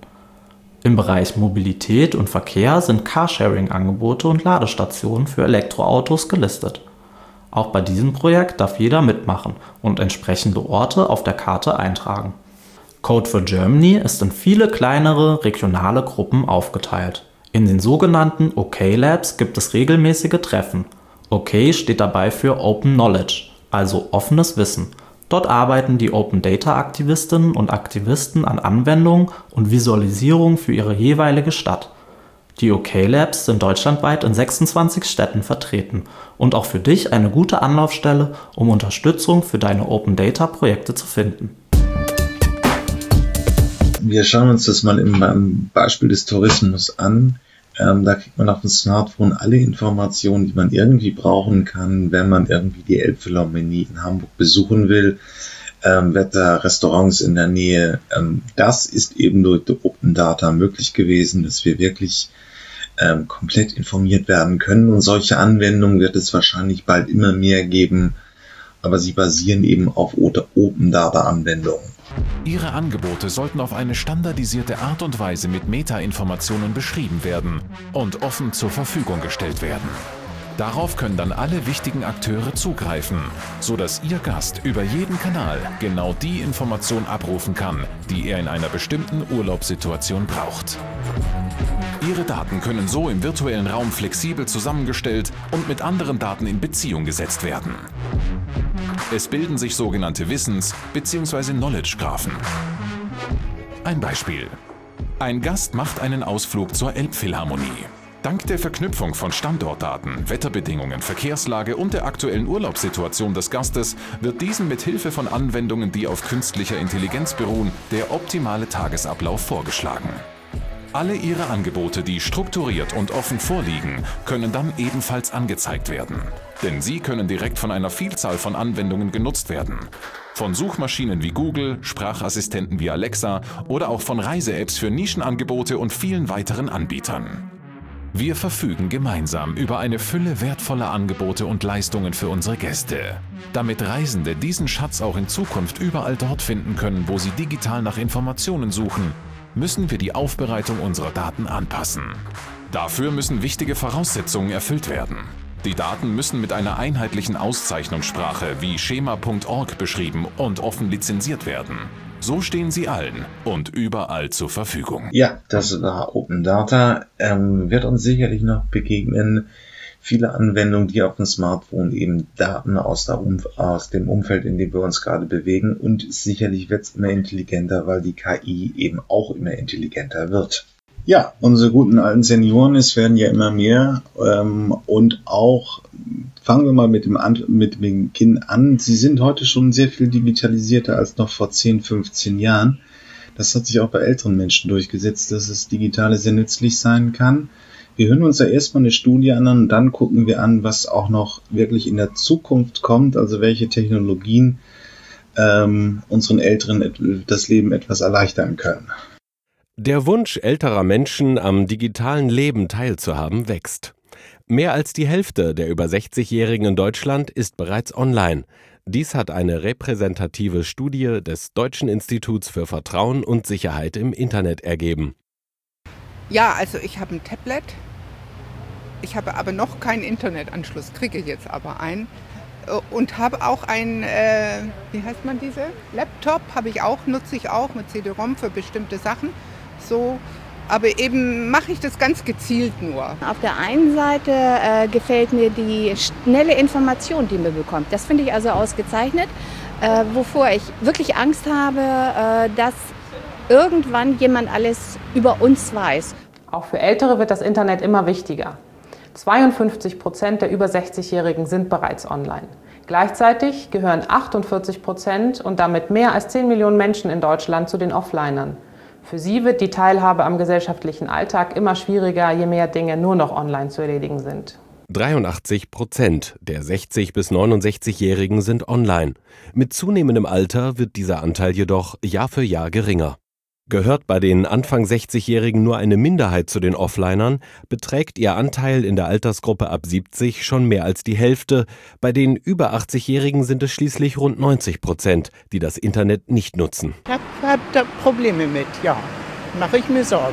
Im Bereich Mobilität und Verkehr sind Carsharing-Angebote und Ladestationen für Elektroautos gelistet. Auch bei diesem Projekt darf jeder mitmachen und entsprechende Orte auf der Karte eintragen. Code for Germany ist in viele kleinere regionale Gruppen aufgeteilt. In den sogenannten OK Labs gibt es regelmäßige Treffen. OK steht dabei für Open Knowledge, also offenes Wissen. Dort arbeiten die Open Data Aktivistinnen und Aktivisten an Anwendungen und Visualisierungen für ihre jeweilige Stadt. Die OK Labs sind deutschlandweit in sechsundzwanzig Städten vertreten und auch für dich eine gute Anlaufstelle, um Unterstützung für deine Open Data Projekte zu finden. Wir schauen uns das mal im Beispiel des Tourismus an. Ähm, da kriegt man auf dem Smartphone alle Informationen, die man irgendwie brauchen kann, wenn man irgendwie die Elbphilharmonie in Hamburg besuchen will. Ähm, Wetter, Restaurants in der Nähe. Ähm, das ist eben durch die Open Data möglich gewesen, dass wir wirklich ähm, komplett informiert werden können. Und solche Anwendungen wird es wahrscheinlich bald immer mehr geben, aber sie basieren eben auf Open Data Anwendungen. Ihre Angebote sollten auf eine standardisierte Art und Weise mit Meta-Informationen beschrieben werden und offen zur Verfügung gestellt werden. Darauf können dann alle wichtigen Akteure zugreifen, sodass Ihr Gast über jeden Kanal genau die Information abrufen kann, die er in einer bestimmten Urlaubssituation braucht. Ihre Daten können so im virtuellen Raum flexibel zusammengestellt und mit anderen Daten in Beziehung gesetzt werden. Es bilden sich sogenannte Wissens- bzw. Knowledge-Graphen. Ein Beispiel. Ein Gast macht einen Ausflug zur Elbphilharmonie. Dank der Verknüpfung von Standortdaten, Wetterbedingungen, Verkehrslage und der aktuellen Urlaubssituation des Gastes wird diesem mit Hilfe von Anwendungen, die auf künstlicher Intelligenz beruhen, der optimale Tagesablauf vorgeschlagen. Alle Ihre Angebote, die strukturiert und offen vorliegen, können dann ebenfalls angezeigt werden. Denn sie können direkt von einer Vielzahl von Anwendungen genutzt werden. Von Suchmaschinen wie Google, Sprachassistenten wie Alexa oder auch von Reise-Apps für Nischenangebote und vielen weiteren Anbietern. Wir verfügen gemeinsam über eine Fülle wertvoller Angebote und Leistungen für unsere Gäste. Damit Reisende diesen Schatz auch in Zukunft überall dort finden können, wo sie digital nach Informationen suchen, müssen wir die Aufbereitung unserer Daten anpassen. Dafür müssen wichtige Voraussetzungen erfüllt werden. Die Daten müssen mit einer einheitlichen Auszeichnungssprache wie schema punkt org beschrieben und offen lizenziert werden. So stehen sie allen und überall zur Verfügung. Ja, das war Open Data. Ähm, wird uns sicherlich noch begegnen. Viele Anwendungen, die auf dem Smartphone eben Daten aus, der Umf- aus dem Umfeld, in dem wir uns gerade bewegen. Und sicherlich wird es immer intelligenter, weil die K I eben auch immer intelligenter wird. Ja, unsere guten alten Senioren, es werden ja immer mehr. Ähm, und auch, fangen wir mal mit dem, an, mit dem Kind an. Sie sind heute schon sehr viel digitalisierter als noch vor zehn, fünfzehn Jahren. Das hat sich auch bei älteren Menschen durchgesetzt, dass das Digitale sehr nützlich sein kann. Wir hören uns ja erstmal eine Studie an und dann gucken wir an, was auch noch wirklich in der Zukunft kommt, also welche Technologien ähm, unseren Älteren das Leben etwas erleichtern können. Der Wunsch älterer Menschen, am digitalen Leben teilzuhaben, wächst. Mehr als die Hälfte der über sechzigjährigen in Deutschland ist bereits online. Dies hat eine repräsentative Studie des Deutschen Instituts für Vertrauen und Sicherheit im Internet ergeben. Ja, also ich habe ein Tablet. Ich habe aber noch keinen Internetanschluss, kriege jetzt aber einen. Und habe auch ein, äh, wie heißt man diese? Laptop habe ich auch, nutze ich auch mit C D-ROM für bestimmte Sachen. So, aber eben mache ich das ganz gezielt nur. Auf der einen Seite äh, gefällt mir die schnelle Information, die man bekommt. Das finde ich also ausgezeichnet. Äh, wovor ich wirklich Angst habe, äh, dass irgendwann jemand alles über uns weiß. Auch für Ältere wird das Internet immer wichtiger. zweiundfünfzig Prozent der über sechzigjährigen sind bereits online. Gleichzeitig gehören achtundvierzig Prozent und damit mehr als zehn Millionen Menschen in Deutschland zu den Offlinern. Für sie wird die Teilhabe am gesellschaftlichen Alltag immer schwieriger, je mehr Dinge nur noch online zu erledigen sind. dreiundachtzig Prozent der sechzig- bis neunundsechzigjährigen sind online. Mit zunehmendem Alter wird dieser Anteil jedoch Jahr für Jahr geringer. Gehört bei den Anfang sechzigjährigen nur eine Minderheit zu den Offlinern, beträgt ihr Anteil in der Altersgruppe ab siebzig schon mehr als die Hälfte. Bei den über achtzigjährigen sind es schließlich rund neunzig Prozent, die das Internet nicht nutzen. Ich habe hab da Probleme mit, ja. Mache ich mir Sorgen.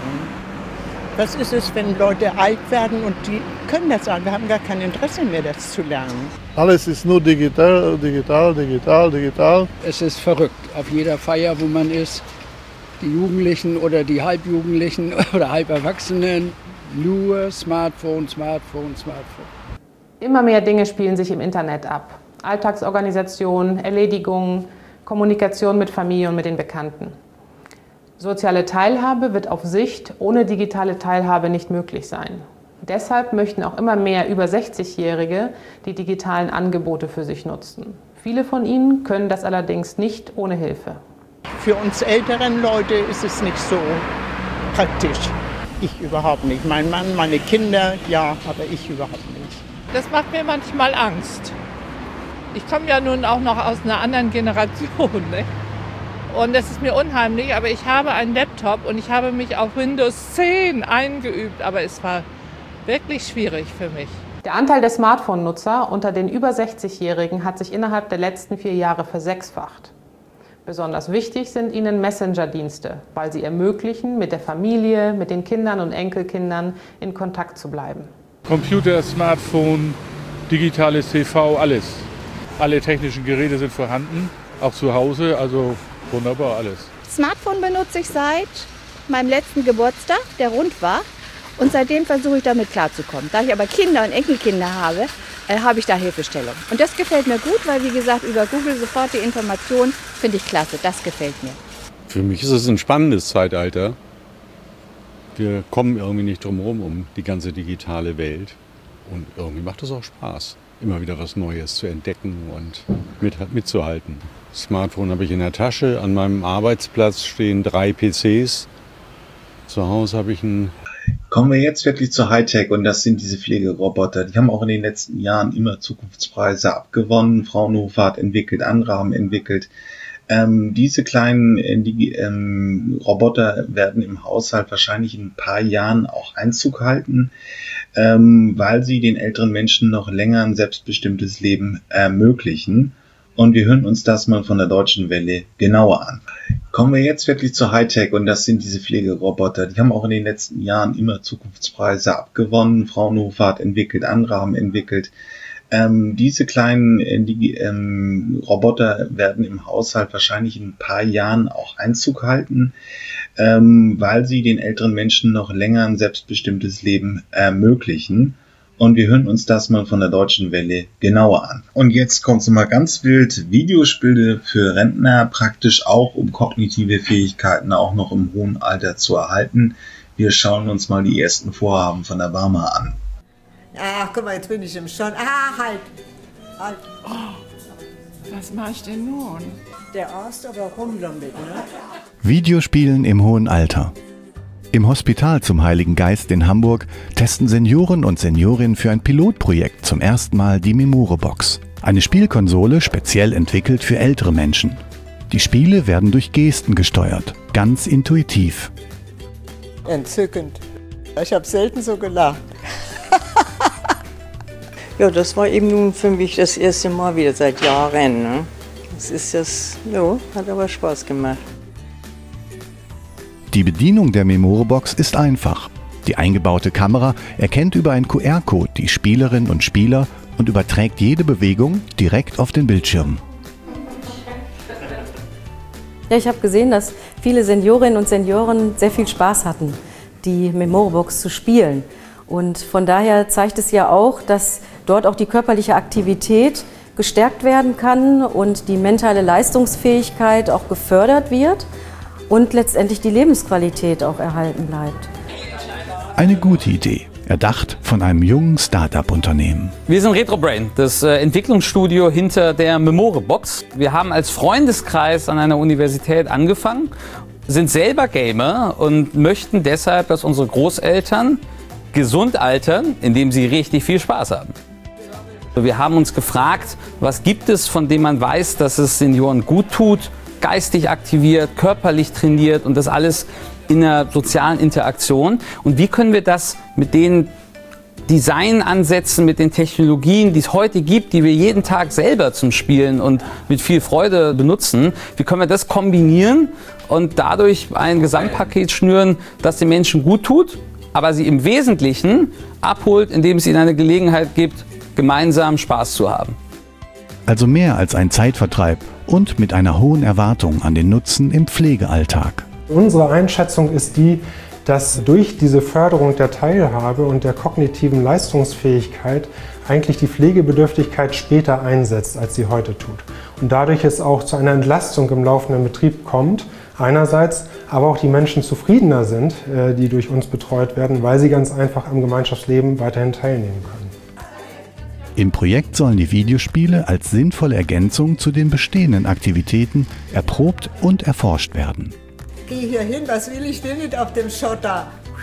Was ist es, wenn Leute alt werden und die können das auch? Wir haben gar kein Interesse mehr, das zu lernen. Alles ist nur digital, digital, digital, digital. Es ist verrückt. Auf jeder Feier, wo man ist, die Jugendlichen oder die Halbjugendlichen oder Halberwachsenen, nur Smartphone, Smartphone, Smartphone. Immer mehr Dinge spielen sich im Internet ab. Alltagsorganisation, Erledigungen, Kommunikation mit Familie und mit den Bekannten. Soziale Teilhabe wird auf Sicht ohne digitale Teilhabe nicht möglich sein. Deshalb möchten auch immer mehr über sechzigjährige die digitalen Angebote für sich nutzen. Viele von ihnen können das allerdings nicht ohne Hilfe. Für uns älteren Leute ist es nicht so praktisch. Ich überhaupt nicht. Mein Mann, meine Kinder, ja, aber ich überhaupt nicht. Das macht mir manchmal Angst. Ich komme ja nun auch noch aus einer anderen Generation, ne? Und das ist mir unheimlich, aber ich habe einen Laptop und ich habe mich auf Windows zehn eingeübt, aber es war wirklich schwierig für mich. Der Anteil der Smartphone-Nutzer unter den über sechzigjährigen hat sich innerhalb der letzten vier Jahre versechsfacht. Besonders wichtig sind ihnen Messenger-Dienste, weil sie ermöglichen, mit der Familie, mit den Kindern und Enkelkindern in Kontakt zu bleiben. Computer, Smartphone, digitales T V, alles. Alle technischen Geräte sind vorhanden, auch zu Hause, also wunderbar alles. Smartphone benutze ich seit meinem letzten Geburtstag, der rund war. Und seitdem versuche ich damit klarzukommen. Da ich aber Kinder und Enkelkinder habe, äh, habe ich da Hilfestellung. Und das gefällt mir gut, weil wie gesagt, über Google sofort die Information finde ich klasse. Das gefällt mir. Für mich ist es ein spannendes Zeitalter. Wir kommen irgendwie nicht drum herum um die ganze digitale Welt. Und irgendwie macht es auch Spaß, immer wieder was Neues zu entdecken und mit, mitzuhalten. Das Smartphone habe ich in der Tasche. An meinem Arbeitsplatz stehen drei P Cs. Zu Hause habe ich ein... Kommen wir jetzt wirklich zu Hightech und das sind diese Pflegeroboter. Die haben auch in den letzten Jahren immer Zukunftspreise abgewonnen. Fraunhofer hat entwickelt, andere haben entwickelt. Ähm, diese kleinen äh, die, ähm, Roboter werden im Haushalt wahrscheinlich in ein paar Jahren auch Einzug halten, ähm, weil sie den älteren Menschen noch länger ein selbstbestimmtes Leben ermöglichen. Und wir hören uns das mal von der Deutschen Welle genauer an. Kommen wir jetzt wirklich zu Hightech und das sind diese Pflegeroboter. Die haben auch in den letzten Jahren immer Zukunftspreise abgewonnen. Fraunhofer hat entwickelt, andere haben entwickelt. Ähm, diese kleinen äh, die, ähm, Roboter werden im Haushalt wahrscheinlich in ein paar Jahren auch Einzug halten, ähm, weil sie den älteren Menschen noch länger ein selbstbestimmtes Leben ermöglichen. Und wir hören uns das mal von der Deutschen Welle genauer an. Und jetzt kommt es mal ganz wild. Videospiele für Rentner, praktisch auch, um kognitive Fähigkeiten auch noch im hohen Alter zu erhalten. Wir schauen uns mal die ersten Vorhaben von der Barmer an. Ach, guck mal, jetzt bin ich im Schon. Ah, halt! Halt! Oh, was mach ich denn nun? Der Arzt aber rum damit, ne? Videospielen im hohen Alter. Im Hospital zum Heiligen Geist in Hamburg testen Senioren und Seniorinnen für ein Pilotprojekt zum ersten Mal die Memore-Box. Eine Spielkonsole speziell entwickelt für ältere Menschen. Die Spiele werden durch Gesten gesteuert, ganz intuitiv. Entzückend. Ich habe selten so gelacht. Ja, das war eben nun für mich das erste Mal wieder seit Jahren. Ne? Das ist das, ja, hat aber Spaß gemacht. Die Bedienung der Memore-Box ist einfach. Die eingebaute Kamera erkennt über einen Q R-Code die Spielerinnen und Spieler und überträgt jede Bewegung direkt auf den Bildschirm. Ja, ich habe gesehen, dass viele Seniorinnen und Senioren sehr viel Spaß hatten, die Memore-Box zu spielen. Und von daher zeigt es ja auch, dass dort auch die körperliche Aktivität gestärkt werden kann und die mentale Leistungsfähigkeit auch gefördert wird und letztendlich die Lebensqualität auch erhalten bleibt. Eine gute Idee, erdacht von einem jungen Start-up-Unternehmen. Wir sind RetroBrain, das äh, Entwicklungsstudio hinter der Memore-Box. Wir haben als Freundeskreis an einer Universität angefangen, sind selber Gamer und möchten deshalb, dass unsere Großeltern gesund altern, indem sie richtig viel Spaß haben. Wir haben uns gefragt, was gibt es, von dem man weiß, dass es Senioren gut tut, geistig aktiviert, körperlich trainiert und das alles in einer sozialen Interaktion. Und wie können wir das mit den Designansätzen, mit den Technologien, die es heute gibt, die wir jeden Tag selber zum Spielen und mit viel Freude benutzen, wie können wir das kombinieren und dadurch ein Gesamtpaket schnüren, das den Menschen gut tut, aber sie im Wesentlichen abholt, indem es ihnen eine Gelegenheit gibt, gemeinsam Spaß zu haben. Also mehr als ein Zeitvertreib und mit einer hohen Erwartung an den Nutzen im Pflegealltag. Unsere Einschätzung ist die, dass durch diese Förderung der Teilhabe und der kognitiven Leistungsfähigkeit eigentlich die Pflegebedürftigkeit später einsetzt, als sie heute tut. Und dadurch es auch zu einer Entlastung im laufenden Betrieb kommt, einerseits, aber auch die Menschen zufriedener sind, die durch uns betreut werden, weil sie ganz einfach am Gemeinschaftsleben weiterhin teilnehmen können. Im Projekt sollen die Videospiele als sinnvolle Ergänzung zu den bestehenden Aktivitäten erprobt und erforscht werden. Geh hier hin, was will ich denn nicht auf dem Schotter?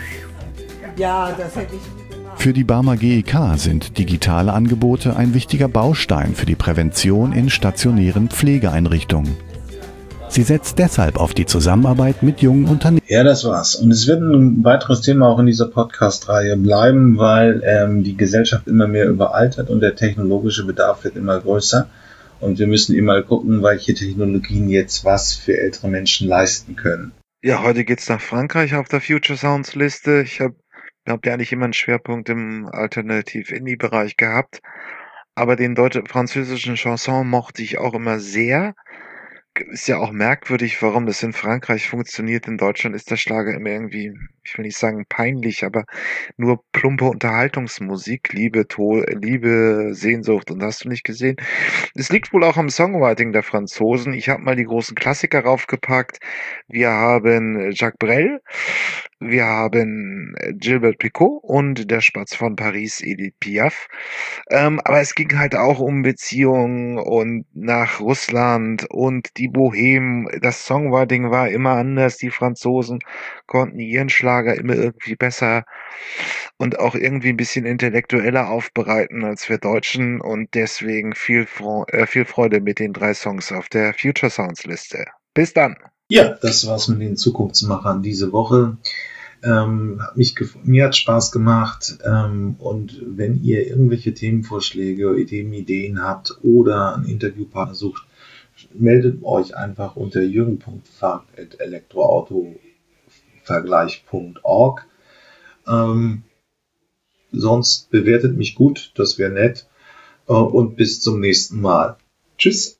Ja, das hätte ich nie gemacht. Für die Barmer G E K sind digitale Angebote ein wichtiger Baustein für die Prävention in stationären Pflegeeinrichtungen. Sie setzt deshalb auf die Zusammenarbeit mit jungen Unternehmen. Ja, das war's. Und es wird ein weiteres Thema auch in dieser Podcast-Reihe bleiben, weil ähm, die Gesellschaft immer mehr überaltert und der technologische Bedarf wird immer größer. Und wir müssen immer gucken, welche Technologien jetzt was für ältere Menschen leisten können. Ja, heute geht's nach Frankreich auf der Future Sounds Liste. Ich habe hab ja eigentlich immer einen Schwerpunkt im Alternativ-Indie-Bereich gehabt. Aber den deutsch-französischen Chanson mochte ich auch immer sehr. ist ja auch merkwürdig, warum das in Frankreich funktioniert. In Deutschland ist der Schlager immer irgendwie, ich will nicht sagen peinlich, aber nur plumpe Unterhaltungsmusik, Liebe, To Liebe, Sehnsucht und hast du nicht gesehen. Es liegt wohl auch am Songwriting der Franzosen. Ich habe mal die großen Klassiker raufgepackt. Wir haben Jacques Brel, wir haben Gilbert Picot und der Spatz von Paris, Edith Piaf. Ähm, aber es ging halt auch um Beziehungen und nach Russland und die Bohemen. Das Songwriting war immer anders. Die Franzosen konnten ihren Schlager immer irgendwie besser und auch irgendwie ein bisschen intellektueller aufbereiten als wir Deutschen und deswegen viel, Fro äh, viel Freude mit den drei Songs auf der Future Sounds Liste. Bis dann! Ja, das war's mit den Zukunftsmachern diese Woche. Ähm, hat mich mir hat Spaß gemacht ähm, und wenn ihr irgendwelche Themenvorschläge, Themenideen habt oder einen Interviewpartner sucht, meldet euch einfach unter jürgen punkt fahrt at elektroautovergleich punkt org. Ähm, sonst bewertet mich gut, das wäre nett äh, und bis zum nächsten Mal. Tschüss!